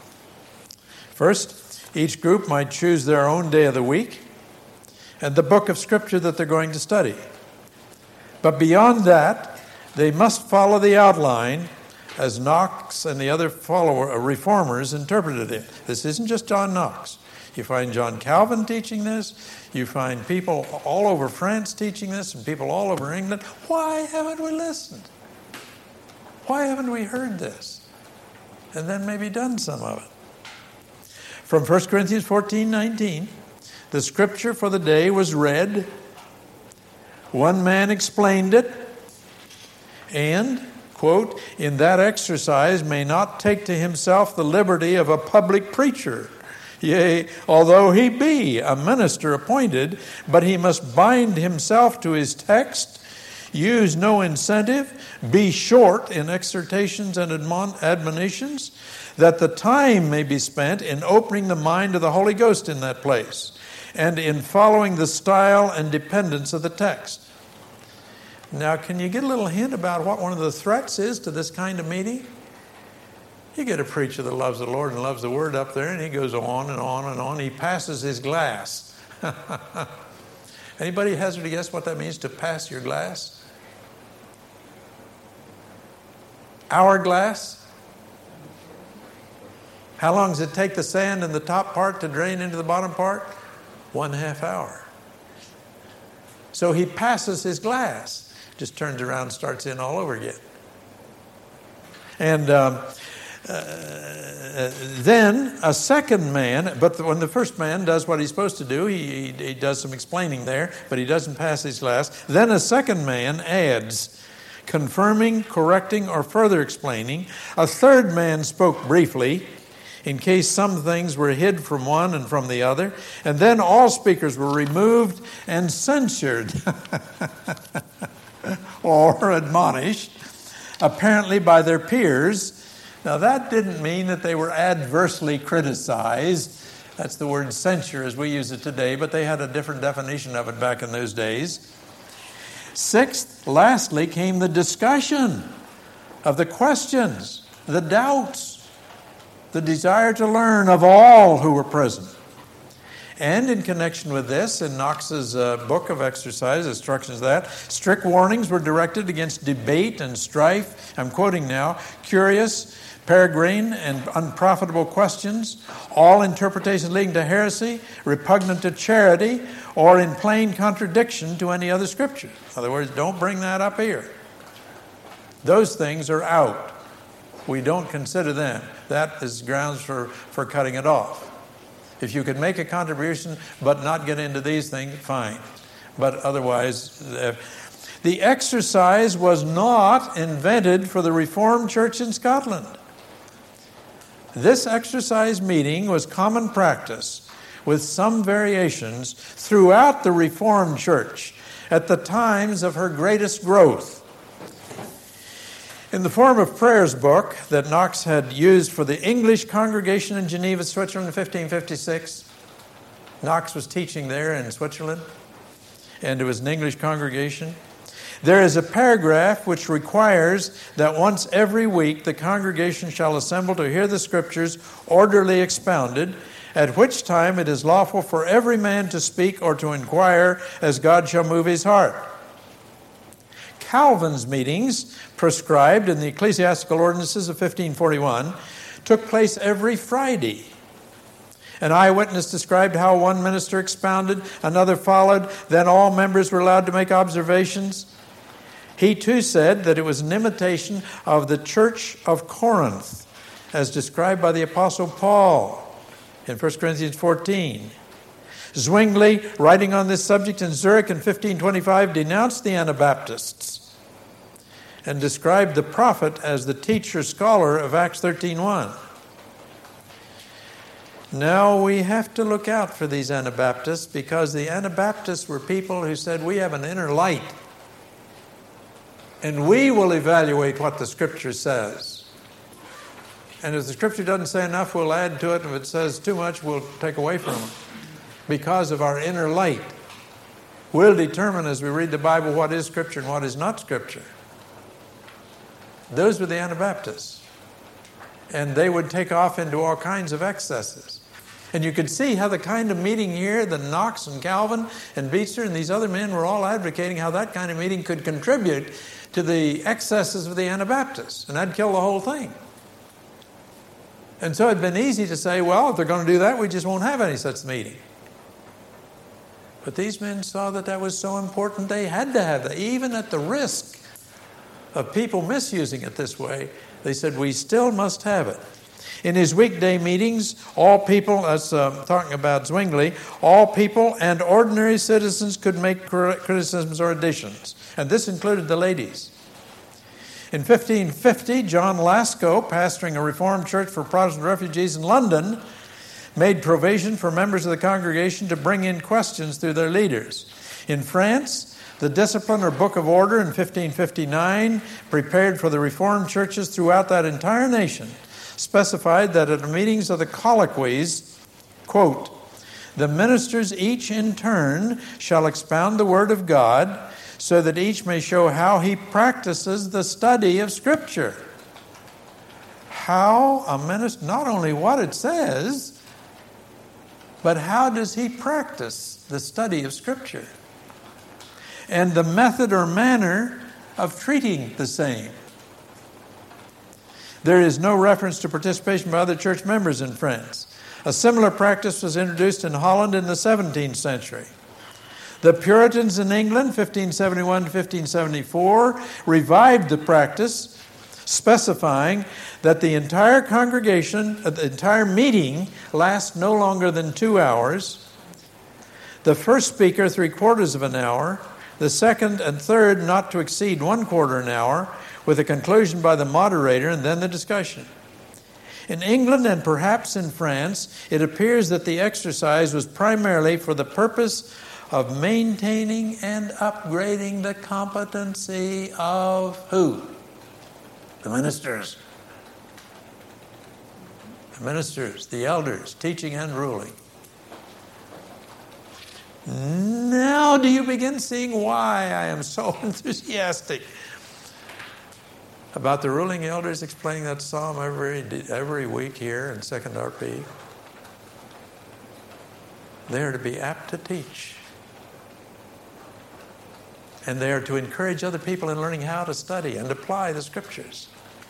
First, each group might choose their own day of the week and the book of scripture that they're going to study. But beyond that, they must follow the outline as Knox and the other reformers interpreted it. This isn't just John Knox. You find John Calvin teaching this. You find people all over France teaching this and people all over England. Why haven't we listened? Why haven't we heard this? And then maybe done some of it. From 1 Corinthians 14:19, the scripture for the day was read. One man explained it. And, quote, in that exercise may not take to himself the liberty of a public preacher. Yea, although he be a minister appointed, but he must bind himself to his text, use no incentive, be short in exhortations and admonitions, that the time may be spent in opening the mind of the Holy Ghost in that place, and in following the style and dependence of the text. Now, can you get a little hint about what one of the threats is to this kind of meeting? You get a preacher that loves the Lord and loves the Word up there, and he goes on and on and on. He passes his glass. Anybody hazard to guess what that means, to pass your glass? Hourglass? How long does it take the sand in the top part to drain into the bottom part? 1.5 hours. So he passes his glass, just turns around and starts in all over again. And then a second man, but when the first man does what he's supposed to do, he does some explaining there, but he doesn't pass his glass. Then a second man adds, confirming, correcting, or further explaining. A third man spoke briefly, in case some things were hid from one and from the other. And then all speakers were removed and censured or admonished, apparently by their peers. Now that didn't mean that they were adversely criticized. That's the word censure as we use it today, but they had a different definition of it back in those days. Sixth, lastly, came the discussion of the questions, the doubts, the desire to learn of all who were present. And in connection with this, in Knox's book of exercise, instructions of that, strict warnings were directed against debate and strife. I'm quoting now, curious, peregrine, and unprofitable questions, all interpretations leading to heresy, repugnant to charity, or in plain contradiction to any other scripture. In other words, don't bring that up here. Those things are out. We don't consider them. That is grounds for cutting it off. If you could make a contribution but not get into these things, fine. But otherwise, the exercise was not invented for the Reformed Church in Scotland. This exercise meeting was common practice with some variations throughout the Reformed Church at the times of her greatest growth. In the Form of Prayers book that Knox had used for the English congregation in Geneva, Switzerland in 1556, Knox was teaching there in Switzerland, and it was an English congregation. There is a paragraph which requires that once every week the congregation shall assemble to hear the Scriptures orderly expounded, at which time it is lawful for every man to speak or to inquire as God shall move his heart. Calvin's meetings, prescribed in the Ecclesiastical Ordinances of 1541, took place every Friday. An eyewitness described how one minister expounded, another followed, then all members were allowed to make observations. He too said that it was an imitation of the Church of Corinth, as described by the Apostle Paul in 1 Corinthians 14. Zwingli, writing on this subject in Zurich in 1525, denounced the Anabaptists and described the prophet as the teacher-scholar of Acts 13:1. Now we have to look out for these Anabaptists, because the Anabaptists were people who said, we have an inner light, and we will evaluate what the Scripture says. And if the Scripture doesn't say enough, we'll add to it. If it says too much, we'll take away from it. Because of our inner light, we'll determine as we read the Bible what is Scripture and what is not Scripture. Those were the Anabaptists. And they would take off into all kinds of excesses. And you could see how the kind of meeting here, that Knox and Calvin and Beecher and these other men were all advocating how that kind of meeting could contribute to the excesses of the Anabaptists. And that'd kill the whole thing. And so it'd been easy to say, well, if they're going to do that, we just won't have any such meeting. But these men saw that that was so important, they had to have that. Even at the risk of people misusing it this way, they said, we still must have it. In his weekday meetings, all people, that's talking about Zwingli, all people and ordinary citizens could make criticisms or additions. And this included the ladies. In 1550, John Lasco, pastoring a Reformed church for Protestant refugees in London, made provision for members of the congregation to bring in questions through their leaders. In France, the Discipline or Book of Order in 1559, prepared for the Reformed churches throughout that entire nation, specified that at the meetings of the colloquies, quote, the ministers each in turn shall expound the word of God, so that each may show how he practices the study of Scripture. How a minister, not only what it says, but how does he practice the study of Scripture? And the method or manner of treating the same. There is no reference to participation by other church members in France. A similar practice was introduced in Holland in the 17th century. The Puritans in England, 1571 to 1574, revived the practice, specifying that the entire congregation, the entire meeting, lasts no longer than 2 hours. The first speaker, 3/4 of an hour. The second and third not to exceed 1/4 an hour, with a conclusion by the moderator and then the discussion. In England and perhaps in France, it appears that the exercise was primarily for the purpose of maintaining and upgrading the competency of who? The ministers. The ministers, the elders, teaching and ruling. Now do you begin seeing why I am so enthusiastic about the ruling elders explaining that psalm every week here in 2nd RP? They are to be apt to teach. And they are to encourage other people in learning how to study and apply the Scriptures.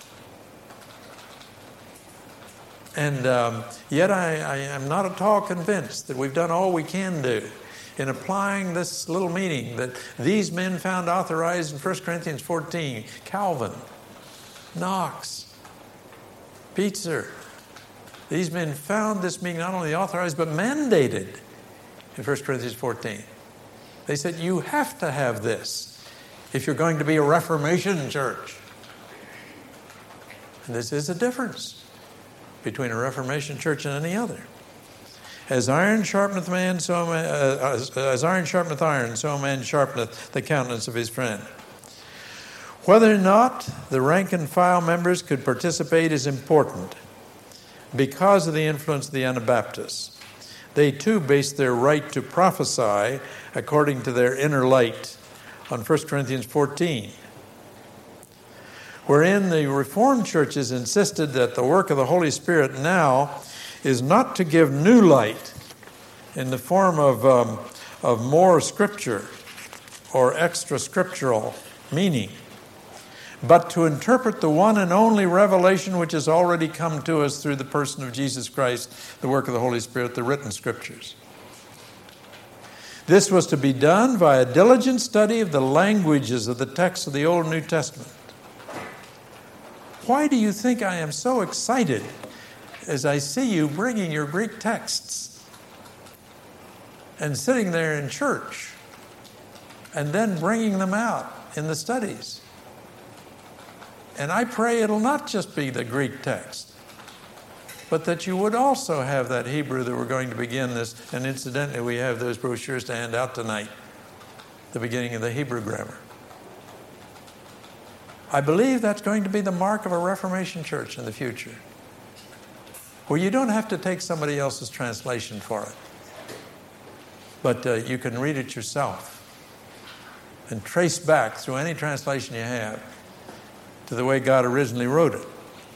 And yet I am not at all convinced that we've done all we can do in applying this little meaning that these men found authorized in 1 Corinthians 14. Calvin, Knox, Pietzer. These men found this meaning not only authorized but mandated in 1 Corinthians 14. They said, you have to have this if you're going to be a Reformation church. And this is a difference between a Reformation church and any other. As iron sharpeneth man, so as iron sharpeneth iron, so a man sharpeneth the countenance of his friend. Whether or not the rank and file members could participate is important because of the influence of the Anabaptists. They too based their right to prophesy according to their inner light on 1 Corinthians 14, wherein the Reformed churches insisted that the work of the Holy Spirit now is not to give new light in the form of more scripture or extra scriptural meaning, but to interpret the one and only revelation which has already come to us through the person of Jesus Christ, the work of the Holy Spirit, the written Scriptures. This was to be done by a diligent study of the languages of the texts of the Old and New Testament. Why do you think I am so excited as I see you bringing your Greek texts and sitting there in church and then bringing them out in the studies? And I pray it'll not just be the Greek text, but that you would also have that Hebrew that we're going to begin this. And incidentally, we have those brochures to hand out tonight, the beginning of the Hebrew grammar. I believe that's going to be the mark of a Reformation church in the future, where you don't have to take somebody else's translation for it, but you can read it yourself and trace back through any translation you have to the way God originally wrote it.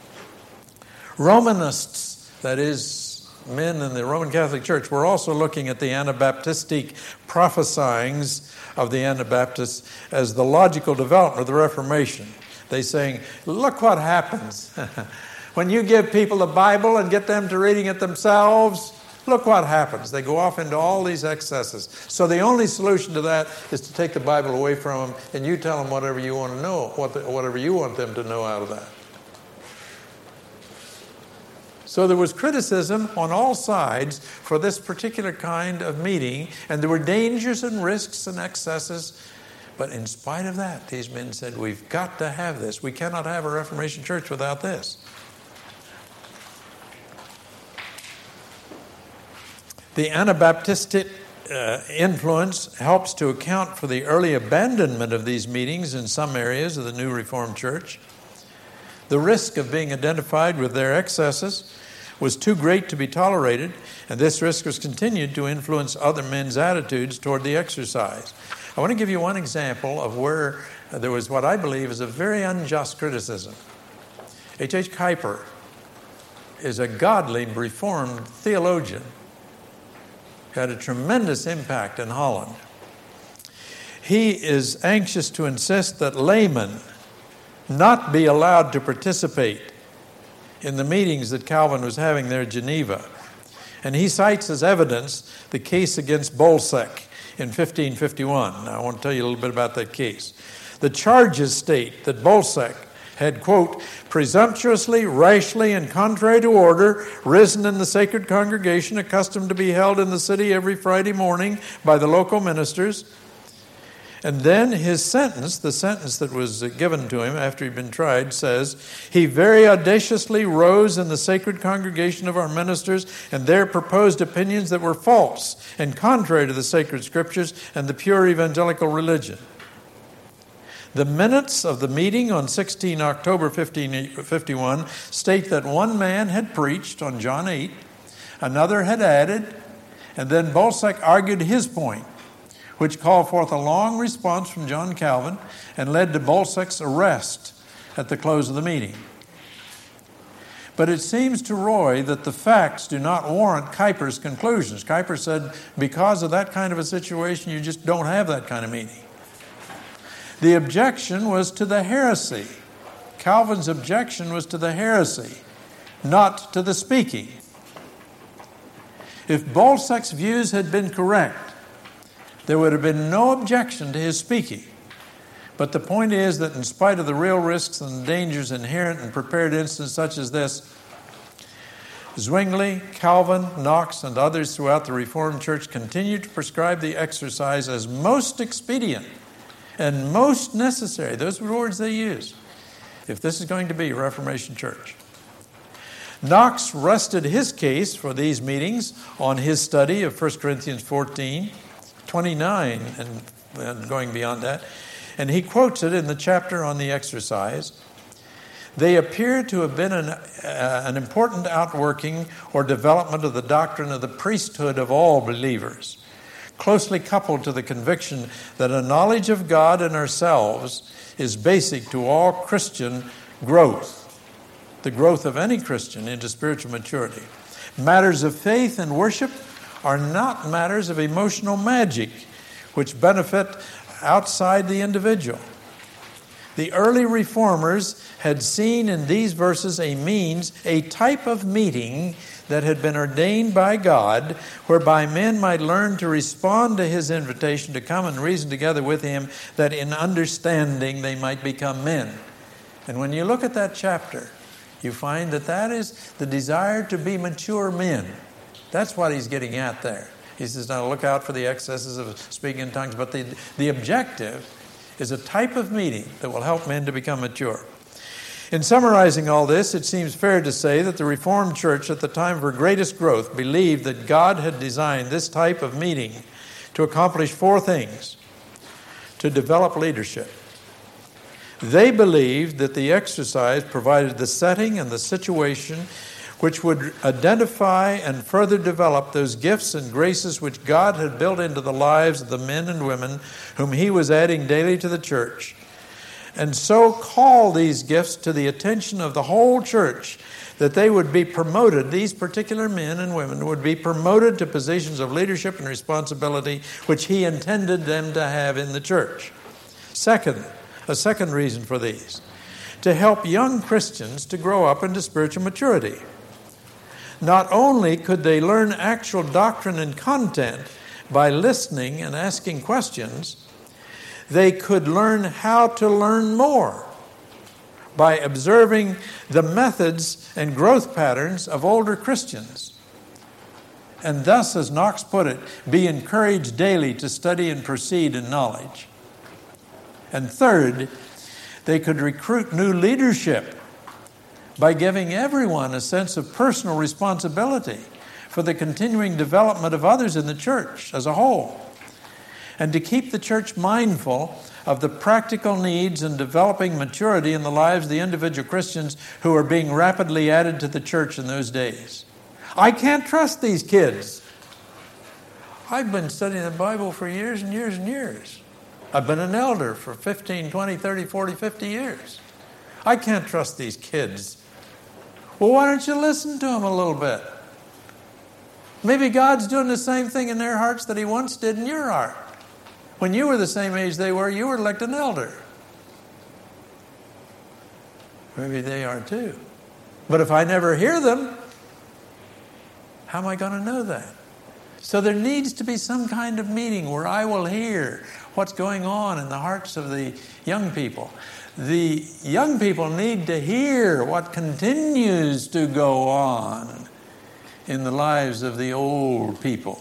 Romanists, that is, men in the Roman Catholic Church, were also looking at the Anabaptistic prophesyings of the Anabaptists as the logical development of the Reformation. They saying, look what happens when you give people the Bible and get them to reading it themselves. Look what happens. They go off into all these excesses. So the only solution to that is to take the Bible away from them and you tell them whatever you want to know, whatever you want them to know out of that. So there was criticism on all sides for this particular kind of meeting, and there were dangers and risks and excesses. But in spite of that, these men said, we've got to have this. We cannot have a Reformation church without this. The Anabaptistic influence helps to account for the early abandonment of these meetings in some areas of the new Reformed Church. The risk of being identified with their excesses was too great to be tolerated, and this risk was continued to influence other men's attitudes toward the exercise. I want to give you one example of where there was what I believe is a very unjust criticism. H.H. Kuyper is a godly Reformed theologian who had a tremendous impact in Holland. He is anxious to insist that laymen not be allowed to participate in the meetings that Calvin was having there in Geneva. And he cites as evidence the case against Bolsec in 1551. Now, I want to tell you a little bit about that case. The charges state that Bolsec had, quote, presumptuously, rashly, and contrary to order, risen in the sacred congregation accustomed to be held in the city every Friday morning by the local ministers. And then his sentence, the sentence that was given to him after he'd been tried, says, he very audaciously rose in the sacred congregation of our ministers and there proposed opinions that were false and contrary to the sacred scriptures and the pure evangelical religion. The minutes of the meeting on 16 October 1551 state that one man had preached on John 8, another had added, and then Bolsec argued his point, which called forth a long response from John Calvin and led to Bolsec's arrest at the close of the meeting. But it seems to Roy that the facts do not warrant Kuyper's conclusions. Kuyper said, because of that kind of a situation, you just don't have that kind of meeting. The objection was to the heresy. Calvin's objection was to the heresy, not to the speaking. If Bolsak's views had been correct, there would have been no objection to his speaking. But the point is that in spite of the real risks and dangers inherent in prepared instances such as this, Zwingli, Calvin, Knox, and others throughout the Reformed Church continued to prescribe the exercise as most expedient and most necessary. Those were the words they used. If this is going to be a Reformation Church. Knox rested his case for these meetings on his study of 1 Corinthians 14, 29, and going beyond that. And he quotes it in the chapter on the exercise. They appear to have been an important outworking or development of the doctrine of the priesthood of all believers, closely coupled to the conviction that a knowledge of God and ourselves is basic to all Christian growth, the growth of any Christian into spiritual maturity. Matters of faith and worship are not matters of emotional magic, which benefit outside the individual. The early reformers had seen in these verses a type of meeting that had been ordained by God, whereby men might learn to respond to his invitation to come and reason together with him, that in understanding they might become men. And when you look at that chapter, you find that that is the desire to be mature men. That's what he's getting at there. He says, now look out for the excesses of speaking in tongues. But the objective is a type of meeting that will help men to become mature. In summarizing all this, it seems fair to say that the Reformed Church at the time of her greatest growth believed that God had designed this type of meeting to accomplish four things: to develop leadership. They believed that the exercise provided the setting and the situation which would identify and further develop those gifts and graces which God had built into the lives of the men and women whom he was adding daily to the church, and so call these gifts to the attention of the whole church, that they would be promoted, these particular men and women would be promoted to positions of leadership and responsibility which he intended them to have in the church. A second reason for these, to help young Christians to grow up into spiritual maturity. Not only could they learn actual doctrine and content by listening and asking questions, they could learn how to learn more by observing the methods and growth patterns of older Christians. And thus, as Knox put it, be encouraged daily to study and proceed in knowledge. And third, they could recruit new leadership by giving everyone a sense of personal responsibility for the continuing development of others in the church as a whole, and to keep the church mindful of the practical needs and developing maturity in the lives of the individual Christians who are being rapidly added to the church in those days. I can't trust these kids. I've been studying the Bible for years and years and years. I've been an elder for 15, 20, 30, 40, 50 years. I can't trust these kids. Well, why don't you listen to them a little bit? Maybe God's doing the same thing in their hearts that he once did in your heart. When you were the same age they were, you were like an elder. Maybe they are too. But if I never hear them, how am I going to know that? So there needs to be some kind of meeting where I will hear what's going on in the hearts of the young people. The young people need to hear what continues to go on in the lives of the old people.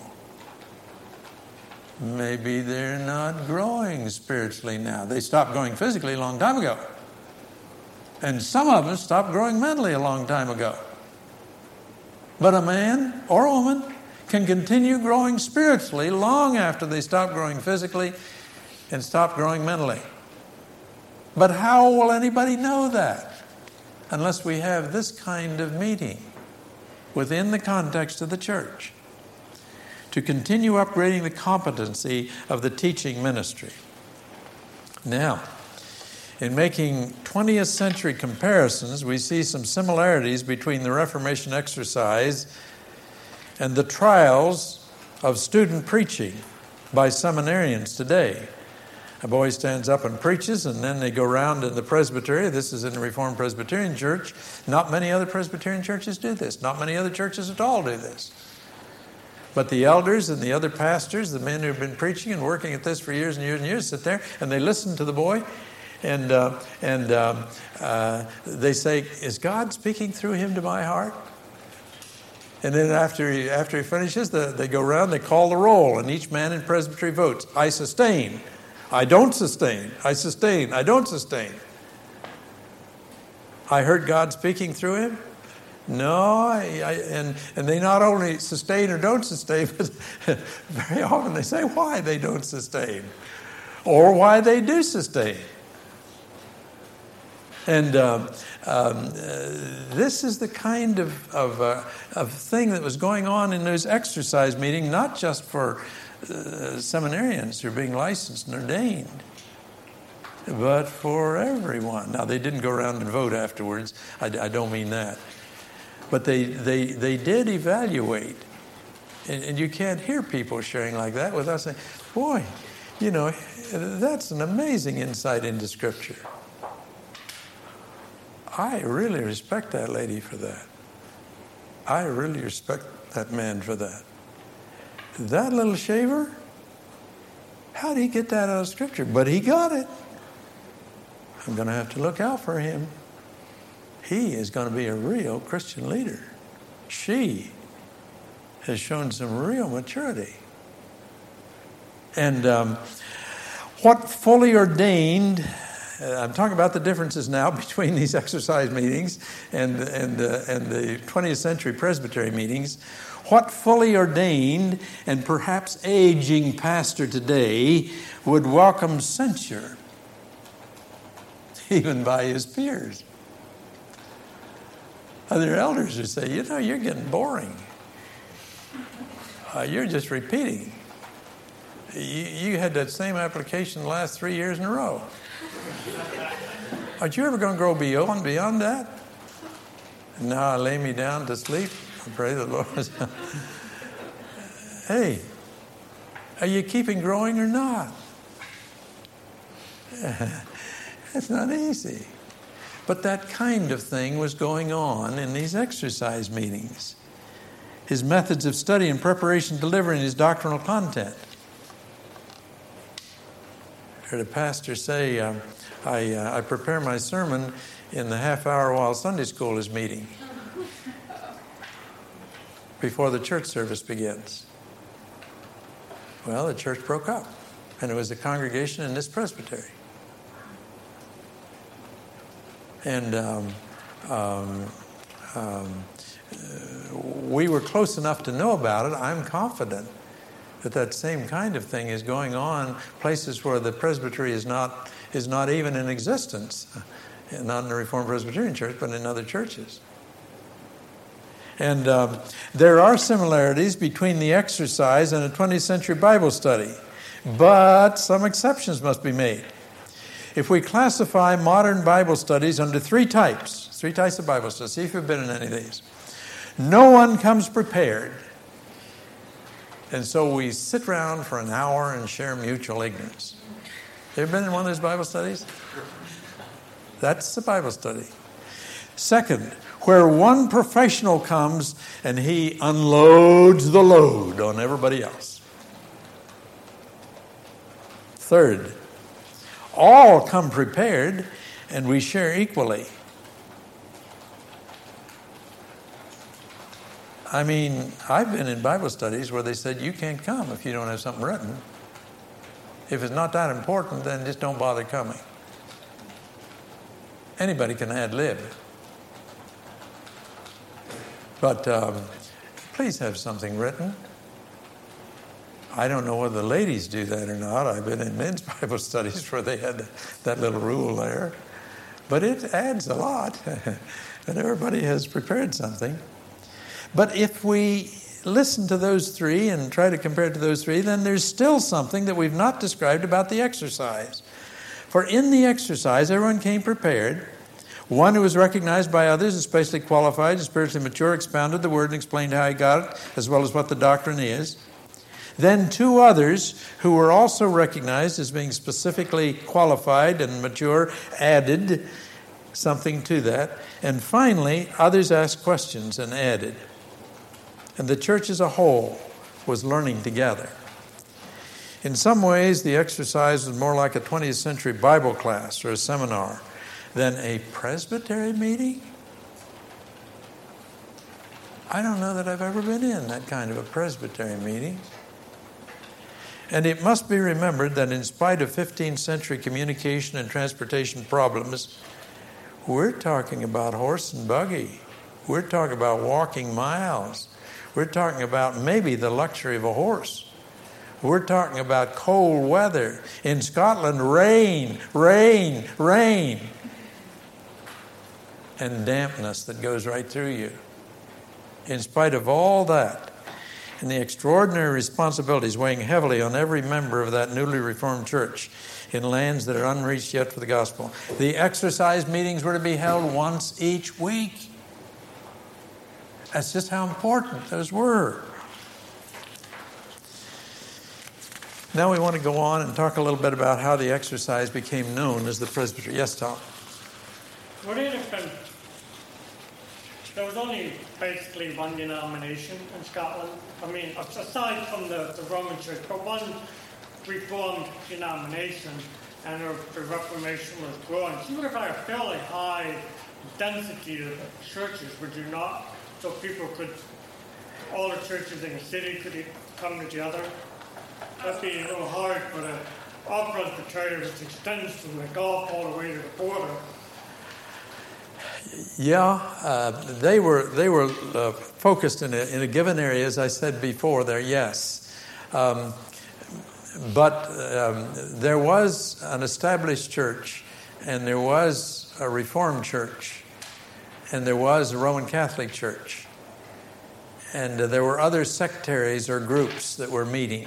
Maybe they're not growing spiritually now. They stopped growing physically a long time ago. And some of them stopped growing mentally a long time ago. But a man or a woman can continue growing spiritually long after they stop growing physically and stop growing mentally. But how will anybody know that unless we have this kind of meeting within the context of the church to continue upgrading the competency of the teaching ministry? Now, In making 20th century comparisons, we see some similarities between the Reformation exercise and the trials of student preaching by seminarians today. A boy stands up and preaches, and then they go around in the presbytery. This is in the Reformed Presbyterian Church. Not many other Presbyterian churches do this. Not many other churches at all do this. But the elders and the other pastors, the men who have been preaching and working at this for years and years and years, sit there and they listen to the boy, and they say, "Is God speaking through him to my heart?" And then after he finishes, they go around, they call the roll, and each man in presbytery votes. I sustain. I don't sustain. I sustain. I don't sustain. I heard God speaking through him. No, and they not only sustain or don't sustain, but very often they say why they don't sustain or why they do sustain. And this is the kind of thing that was going on in those exercise meetings, not just for seminarians who are being licensed and ordained, but for everyone. Now, they didn't go around and vote afterwards. I don't mean that. But they did evaluate. And you can't hear people sharing like that without saying, boy, you know, that's an amazing insight into Scripture. I really respect that lady for that. I really respect that man for that. That little shaver, how did he get that out of Scripture? But he got it. I'm going to have to look out for him. He is going to be a real Christian leader. She has shown some real maturity. And what fully ordained, I'm talking about the differences now between these exercise meetings and the 20th century presbytery meetings. What fully ordained and perhaps aging pastor today would welcome censure, even by his peers? Other elders who say, you know, you're getting boring. You're just repeating. You had that same application the last 3 years in a row. Aren't you ever going to grow beyond that? Now I lay me down to sleep. I pray the Lord. Hey, are you keeping growing or not? It's not easy. But that kind of thing was going on in these exercise meetings. His methods of study and preparation delivering his doctrinal content. I heard a pastor say, I prepare my sermon in the half hour while Sunday school is meeting, before the church service begins. Well, the church broke up, and it was a congregation in this presbytery. And we were close enough to know about it. I'm confident that same kind of thing is going on places where the presbytery is not even in existence, not in the Reformed Presbyterian Church, but in other churches. And there are similarities between the exercise and a 20th century Bible study, but some exceptions must be made. If we classify modern Bible studies under three types of Bible studies, see if you've been in any of these. No one comes prepared. And so we sit around for an hour and share mutual ignorance. You ever been in one of those Bible studies? That's the Bible study. Second, where one professional comes and he unloads the load on everybody else. Third, all come prepared and we share equally. I mean, I've been in Bible studies where they said you can't come if you don't have something written. If it's not that important, then just don't bother coming. Anybody can ad-lib. But please have something written. I don't know whether the ladies do that or not. I've been in men's Bible studies where they had that little rule there. But it adds a lot. And everybody has prepared something. But if we listen to those three and try to compare it to those three, then there's still something that we've not described about the exercise. For in the exercise, everyone came prepared. One who was recognized by others as spiritually qualified, as spiritually mature, expounded the word and explained how he got it, as well as what the doctrine is. Then 2 others who were also recognized as being specifically qualified and mature added something to that. And finally, others asked questions and added. And the church as a whole was learning together. In some ways, the exercise was more like a 20th century Bible class or a seminar than a presbytery meeting. I don't know that I've ever been in that kind of a presbytery meeting. And it must be remembered that in spite of 15th century communication and transportation problems, we're talking about horse and buggy. We're talking about walking miles. We're talking about maybe the luxury of a horse. We're talking about cold weather. In Scotland, rain, rain, rain. And dampness that goes right through you. In spite of all that, and the extraordinary responsibilities weighing heavily on every member of that newly reformed church in lands that are unreached yet for the gospel, the exercise meetings were to be held once each week. That's just how important those were. Now we want to go on and talk a little bit about how the exercise became known as the presbytery. Yes, Tom?
Would it have been, there was only basically one denomination in Scotland. I mean, aside from the Roman Church, but one Reformed denomination, and the Reformation was growing. So you would have had a fairly high density of churches, would you not? So people could, all the churches in the city could come together. That'd be a little hard for the Presbyterian, which extends from the Gulf all the way to the border.
Yeah, they were focused in a given area, as I said before. There, yes, but there was an established church, and there was a Reformed church, and there was a Roman Catholic church, and there were other sectaries or groups that were meeting.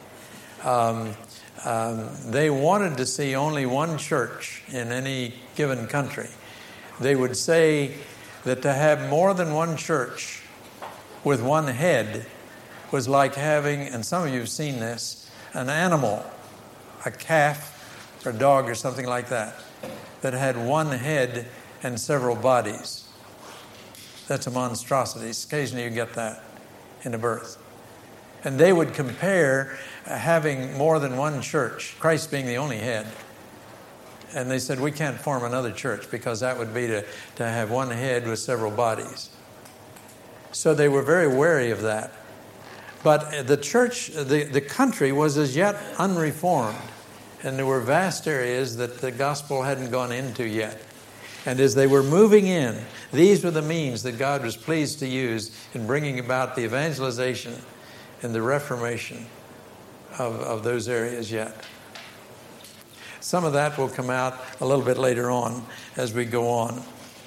They wanted to see only one church in any given country. They would say that to have more than one church with one head was like having, and some of you have seen this, an animal, a calf or a dog or something like that had one head and several bodies. That's a monstrosity. Occasionally you get that in a birth. And they would compare having more than one church, Christ being the only head. And they said, we can't form another church because that would be to have one head with several bodies. So they were very wary of that. But the church, the country was as yet unreformed. And there were vast areas that the gospel hadn't gone into yet. And as they were moving in, these were the means that God was pleased to use in bringing about the evangelization and the reformation of those areas yet. Some of that will come out a little bit later on as we go on.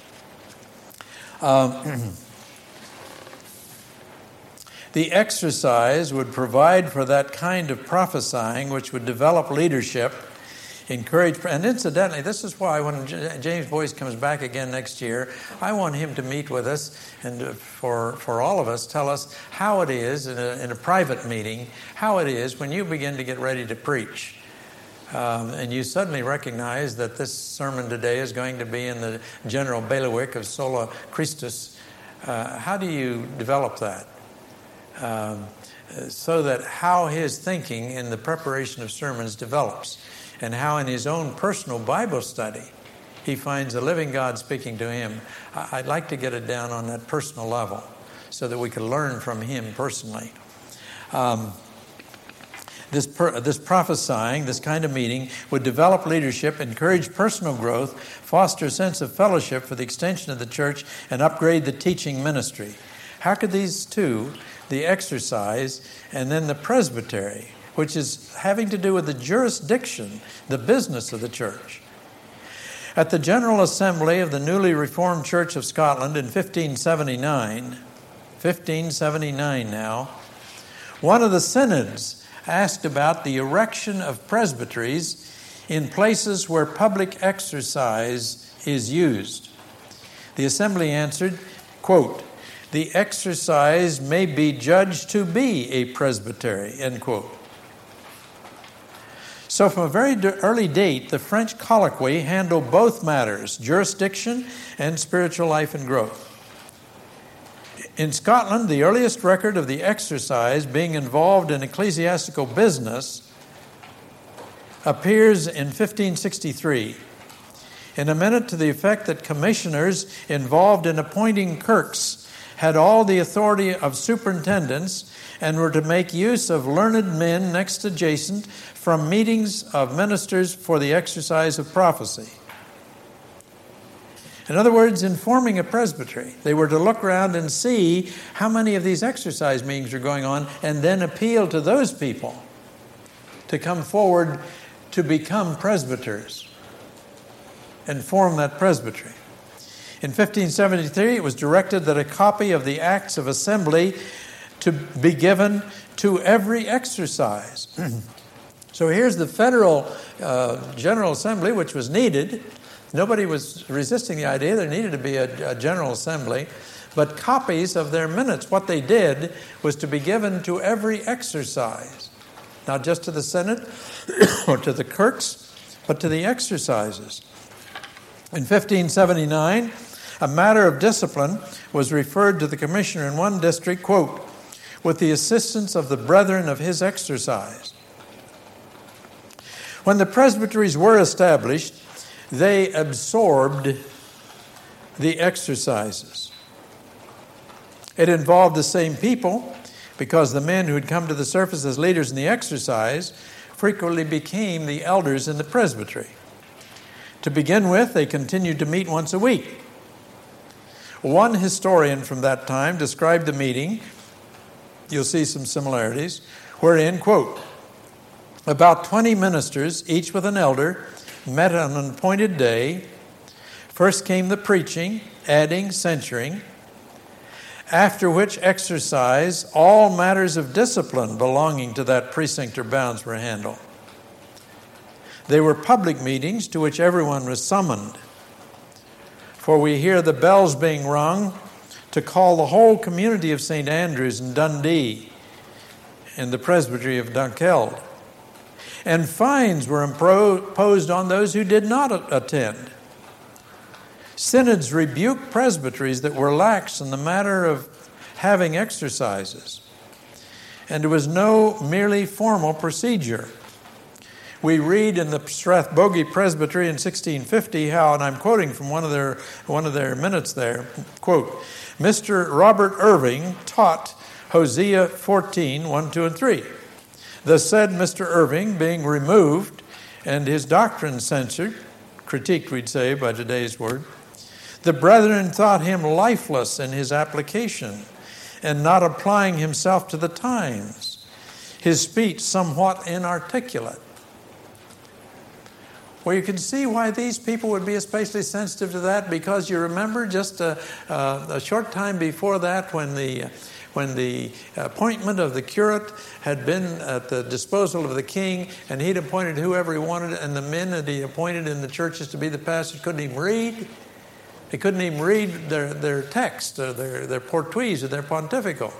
The exercise would provide for that kind of prophesying which would develop leadership, encourage, and incidentally, this is why when James Boyce comes back again next year, I want him to meet with us and for all of us, tell us how it is in a private meeting, how it is when you begin to get ready to preach. And you suddenly recognize that this sermon today is going to be in the general bailiwick of Sola Christus. How do you develop that? So that how his thinking in the preparation of sermons develops, and how in his own personal Bible study he finds a living God speaking to him. I'd like to get it down on that personal level so that we could learn from him personally. This prophesying, this kind of meeting, would develop leadership, encourage personal growth, foster a sense of fellowship for the extension of the church, and upgrade the teaching ministry. How could these two, the exercise and then the presbytery, which is having to do with the jurisdiction, the business of the church? At the General Assembly of the newly reformed Church of Scotland in 1579 now, one of the synods asked about the erection of presbyteries in places where public exercise is used. The assembly answered, quote, "The exercise may be judged to be a presbytery," end quote. So from a very early date, the French colloquy handled both matters, jurisdiction and spiritual life and growth. In Scotland, the earliest record of the exercise being involved in ecclesiastical business appears in 1563 in a minute to the effect that commissioners involved in appointing kirks had all the authority of superintendents and were to make use of learned men next adjacent from meetings of ministers for the exercise of prophecy. In other words, in forming a presbytery, they were to look around and see how many of these exercise meetings are going on and then appeal to those people to come forward to become presbyters and form that presbytery. In 1573, it was directed that a copy of the Acts of Assembly to be given to every exercise. So here's the federal General Assembly, which was needed. Nobody was resisting the idea there needed to be a General Assembly. But copies of their minutes, what they did was to be given to every exercise. Not just to the Senate or to the kirks, but to the exercises. In 1579, a matter of discipline was referred to the commissioner in one district, quote, "with the assistance of the brethren of his exercise." When the presbyteries were established, they absorbed the exercises. It involved the same people because the men who had come to the surface as leaders in the exercise frequently became the elders in the presbytery. To begin with, they continued to meet once a week. One historian from that time described the meeting, you'll see some similarities, wherein, quote, "about 20 ministers, each with an elder, met on an appointed day. First came the preaching, adding, censuring, after which exercise all matters of discipline belonging to that precinct or bounds were handled. They were public meetings to which everyone was summoned. For we hear the bells being rung to call the whole community of St. Andrew's in Dundee and the presbytery of Dunkeld. And fines were imposed on those who did not attend. Synods rebuked presbyteries that were lax in the matter of having exercises. And there was no merely formal procedure. We read in the Strathbogie Presbytery in 1650 how, and I'm quoting from one of their minutes there, quote, "Mr. Robert Irving taught Hosea 14, 1, 2, and 3. The said Mr. Irving being removed and his doctrine censored," critiqued, we'd say, by today's word, "the brethren thought him lifeless in his application and not applying himself to the times, his speech somewhat inarticulate." Well, you can see why these people would be especially sensitive to that, because you remember just a short time before that when the appointment of the curate had been at the disposal of the king, and he'd appointed whoever he wanted, and the men that he appointed in the churches to be the pastors couldn't even read. They couldn't even read their text, or their portuguese, or their pontifical.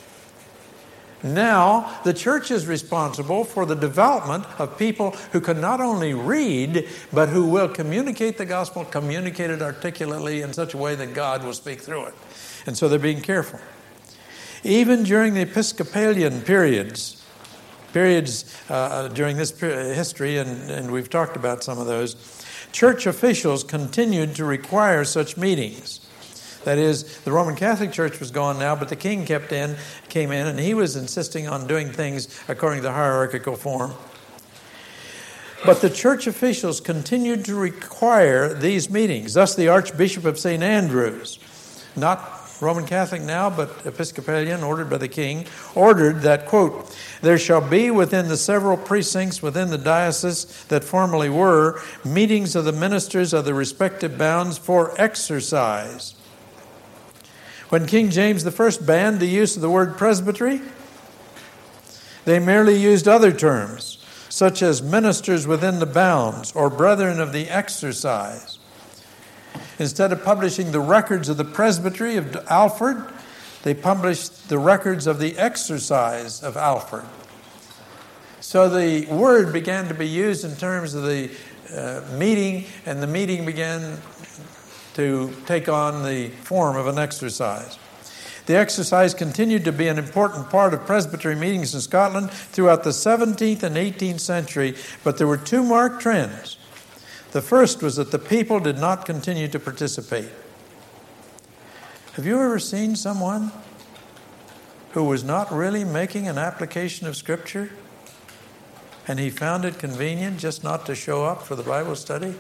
Now, the church is responsible for the development of people who can not only read, but who will communicate the gospel, communicate it articulately in such a way that God will speak through it. And so they're being careful. Even during the Episcopalian periods during this history, and we've talked about some of those, church officials continued to require such meetings. That is, the Roman Catholic Church was gone now, but the king came in, and he was insisting on doing things according to the hierarchical form. But the church officials continued to require these meetings. Thus, the Archbishop of St. Andrews, not Roman Catholic now, but Episcopalian, ordered by the king, ordered that, quote, "there shall be within the several precincts within the diocese that formerly were, meetings of the ministers of the respective bounds for exercise." When King James I banned the use of the word presbytery, they merely used other terms, such as ministers within the bounds or brethren of the exercise. Instead of publishing the records of the presbytery of Alford, they published the records of the exercise of Alford. So the word began to be used in terms of the meeting, and the meeting began to take on the form of an exercise. The exercise continued to be an important part of presbytery meetings in Scotland throughout the 17th and 18th century, but there were two marked trends. The first was that the people did not continue to participate. Have you ever seen someone who was not really making an application of Scripture, and he found it convenient just not to show up for the Bible study?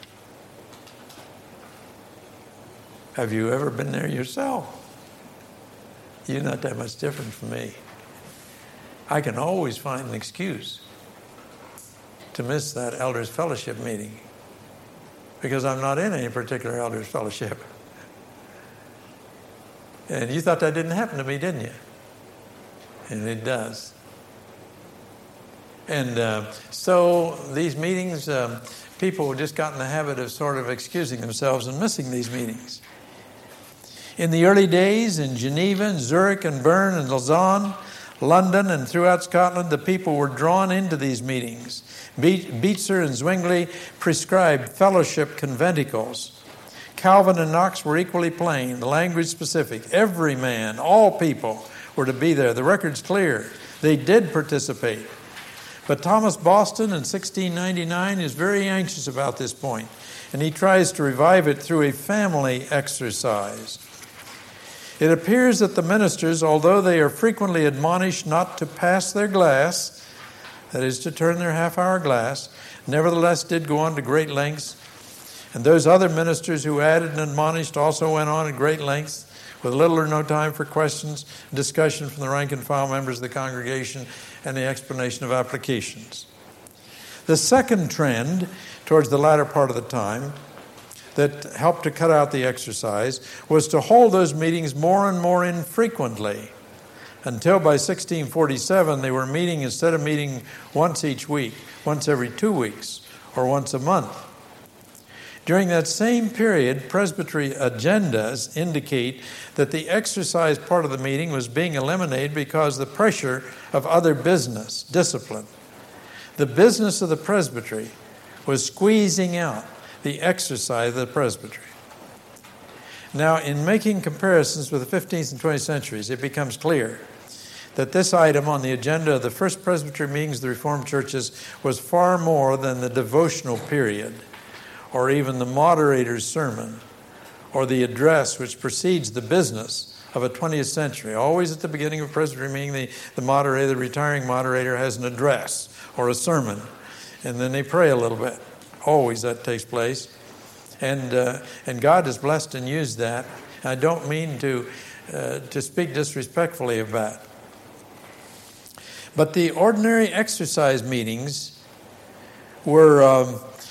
Have you ever been there yourself? You're not that much different from me. I can always find an excuse to miss that elders' fellowship meeting because I'm not in any particular elders' fellowship. And you thought that didn't happen to me, didn't you? And it does. And so these meetings, people just got in the habit of sort of excusing themselves and missing these meetings. In the early days, in Geneva, and Zurich, and Bern, and Lausanne, London, and throughout Scotland, the people were drawn into these meetings. Beitzer and Zwingli prescribed fellowship conventicles. Calvin and Knox were equally plain, language specific. Every man, all people were to be there. The record's clear. They did participate. But Thomas Boston in 1699 is very anxious about this point, and he tries to revive it through a family exercise. It appears that the ministers, although they are frequently admonished not to pass their glass, that is to turn their half-hour glass, nevertheless did go on to great lengths. And those other ministers who added and admonished also went on at great lengths, with little or no time for questions, discussion from the rank and file members of the congregation, and the explanation of applications. The second trend towards the latter part of the time that helped to cut out the exercise was to hold those meetings more and more infrequently, until by 1647 they were meeting, instead of meeting once each week, once every 2 weeks, or once a month. During that same period, presbytery agendas indicate that the exercise part of the meeting was being eliminated because of the pressure of other business, discipline. The business of the presbytery was squeezing out the exercise of the presbytery. Now, in making comparisons with the 15th and 20th centuries, it becomes clear that this item on the agenda of the first presbytery meetings of the Reformed churches was far more than the devotional period, or even the moderator's sermon, or the address which precedes the business of a 20th century. Always at the beginning of a presbytery meeting, the moderator, the retiring moderator, has an address or a sermon, and then they pray a little bit. Always that takes place. And God has blessed and used that. I don't mean to speak disrespectfully of that. But the ordinary exercise meetings were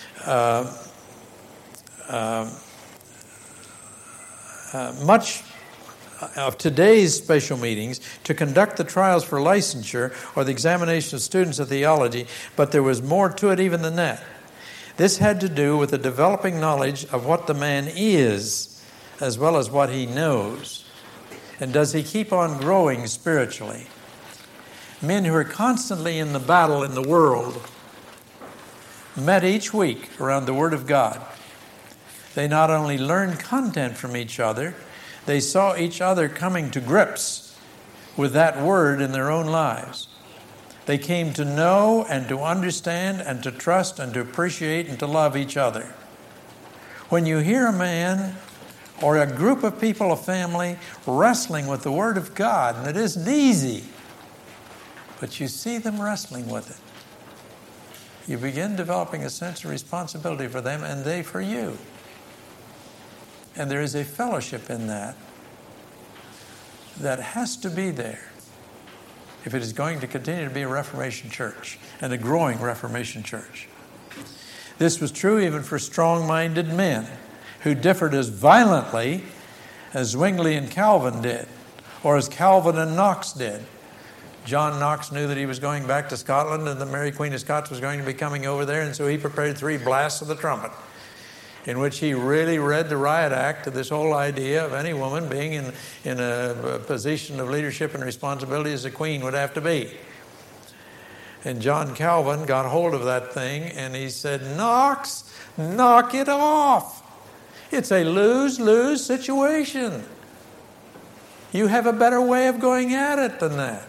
much of today's special meetings to conduct the trials for licensure or the examination of students of theology, but there was more to it even than that. This had to do with the developing knowledge of what the man is, as well as what he knows. And does he keep on growing spiritually? Men who are constantly in the battle in the world met each week around the Word of God. They not only learned content from each other, they saw each other coming to grips with that Word in their own lives. They came to know and to understand and to trust and to appreciate and to love each other. When you hear a man or a group of people, a family, wrestling with the Word of God, and it isn't easy, but you see them wrestling with it, you begin developing a sense of responsibility for them and they for you. And there is a fellowship in that has to be there if it is going to continue to be a Reformation church and a growing Reformation church. This was true even for strong-minded men who differed as violently as Zwingli and Calvin did, or as Calvin and Knox did. John Knox knew that he was going back to Scotland and the Mary Queen of Scots was going to be coming over there, and so he prepared 3 blasts of the trumpet, in which he really read the riot act to this whole idea of any woman being in a position of leadership and responsibility as a queen would have to be. And John Calvin got hold of that thing and he said, Knox, knock it off. It's a lose-lose situation. You have a better way of going at it than that.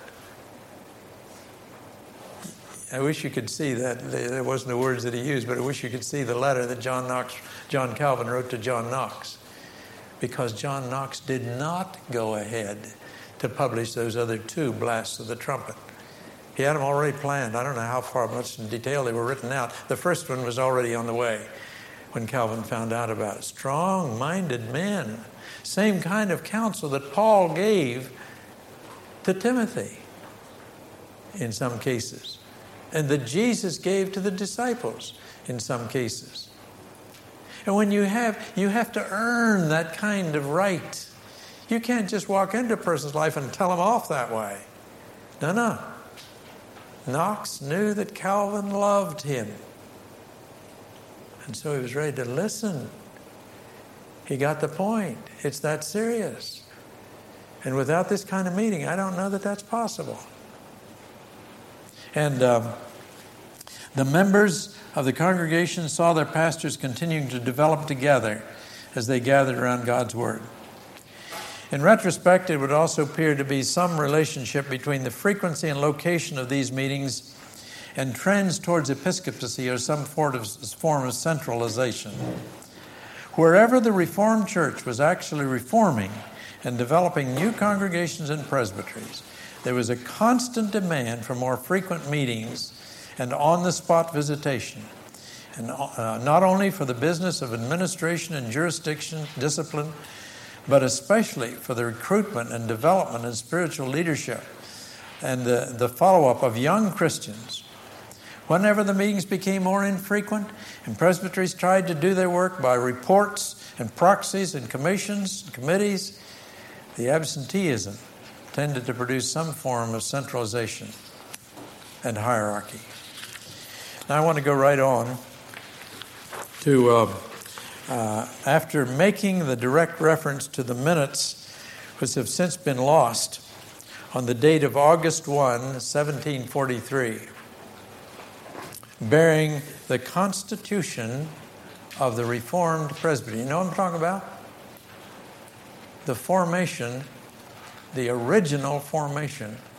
I wish you could see that. There wasn't the words that he used, but I wish you could see the letter that John Calvin wrote to John Knox. Because John Knox did not go ahead to publish those other 2 blasts of the trumpet. He had them already planned. I don't know how far much in detail they were written out. The first one was already on the way when Calvin found out about it. Strong-minded men. Same kind of counsel that Paul gave to Timothy in some cases, and that Jesus gave to the disciples in some cases. And when you have to earn that kind of right. You can't just walk into a person's life and tell them off that way. No. Knox knew that Calvin loved him. And so he was ready to listen. He got the point. It's that serious. And without this kind of meeting, I don't know that that's possible. And the members of the congregation saw their pastors continuing to develop together as they gathered around God's Word. In retrospect, it would also appear to be some relationship between the frequency and location of these meetings and trends towards episcopacy or some form of centralization. Wherever the Reformed Church was actually reforming and developing new congregations and presbyteries, there was a constant demand for more frequent meetings and on-the-spot visitation, and not only for the business of administration and jurisdiction, discipline, but especially for the recruitment and development and spiritual leadership and the follow-up of young Christians. Whenever the meetings became more infrequent and presbyteries tried to do their work by reports and proxies and commissions and committees, the absenteeism tended to produce some form of centralization and hierarchy. Now I want to go right on to after making the direct reference to the minutes which have since been lost on the date of August 1, 1743, bearing the Constitution of the Reformed Presbytery. You know what I'm talking about? The formation, the original formation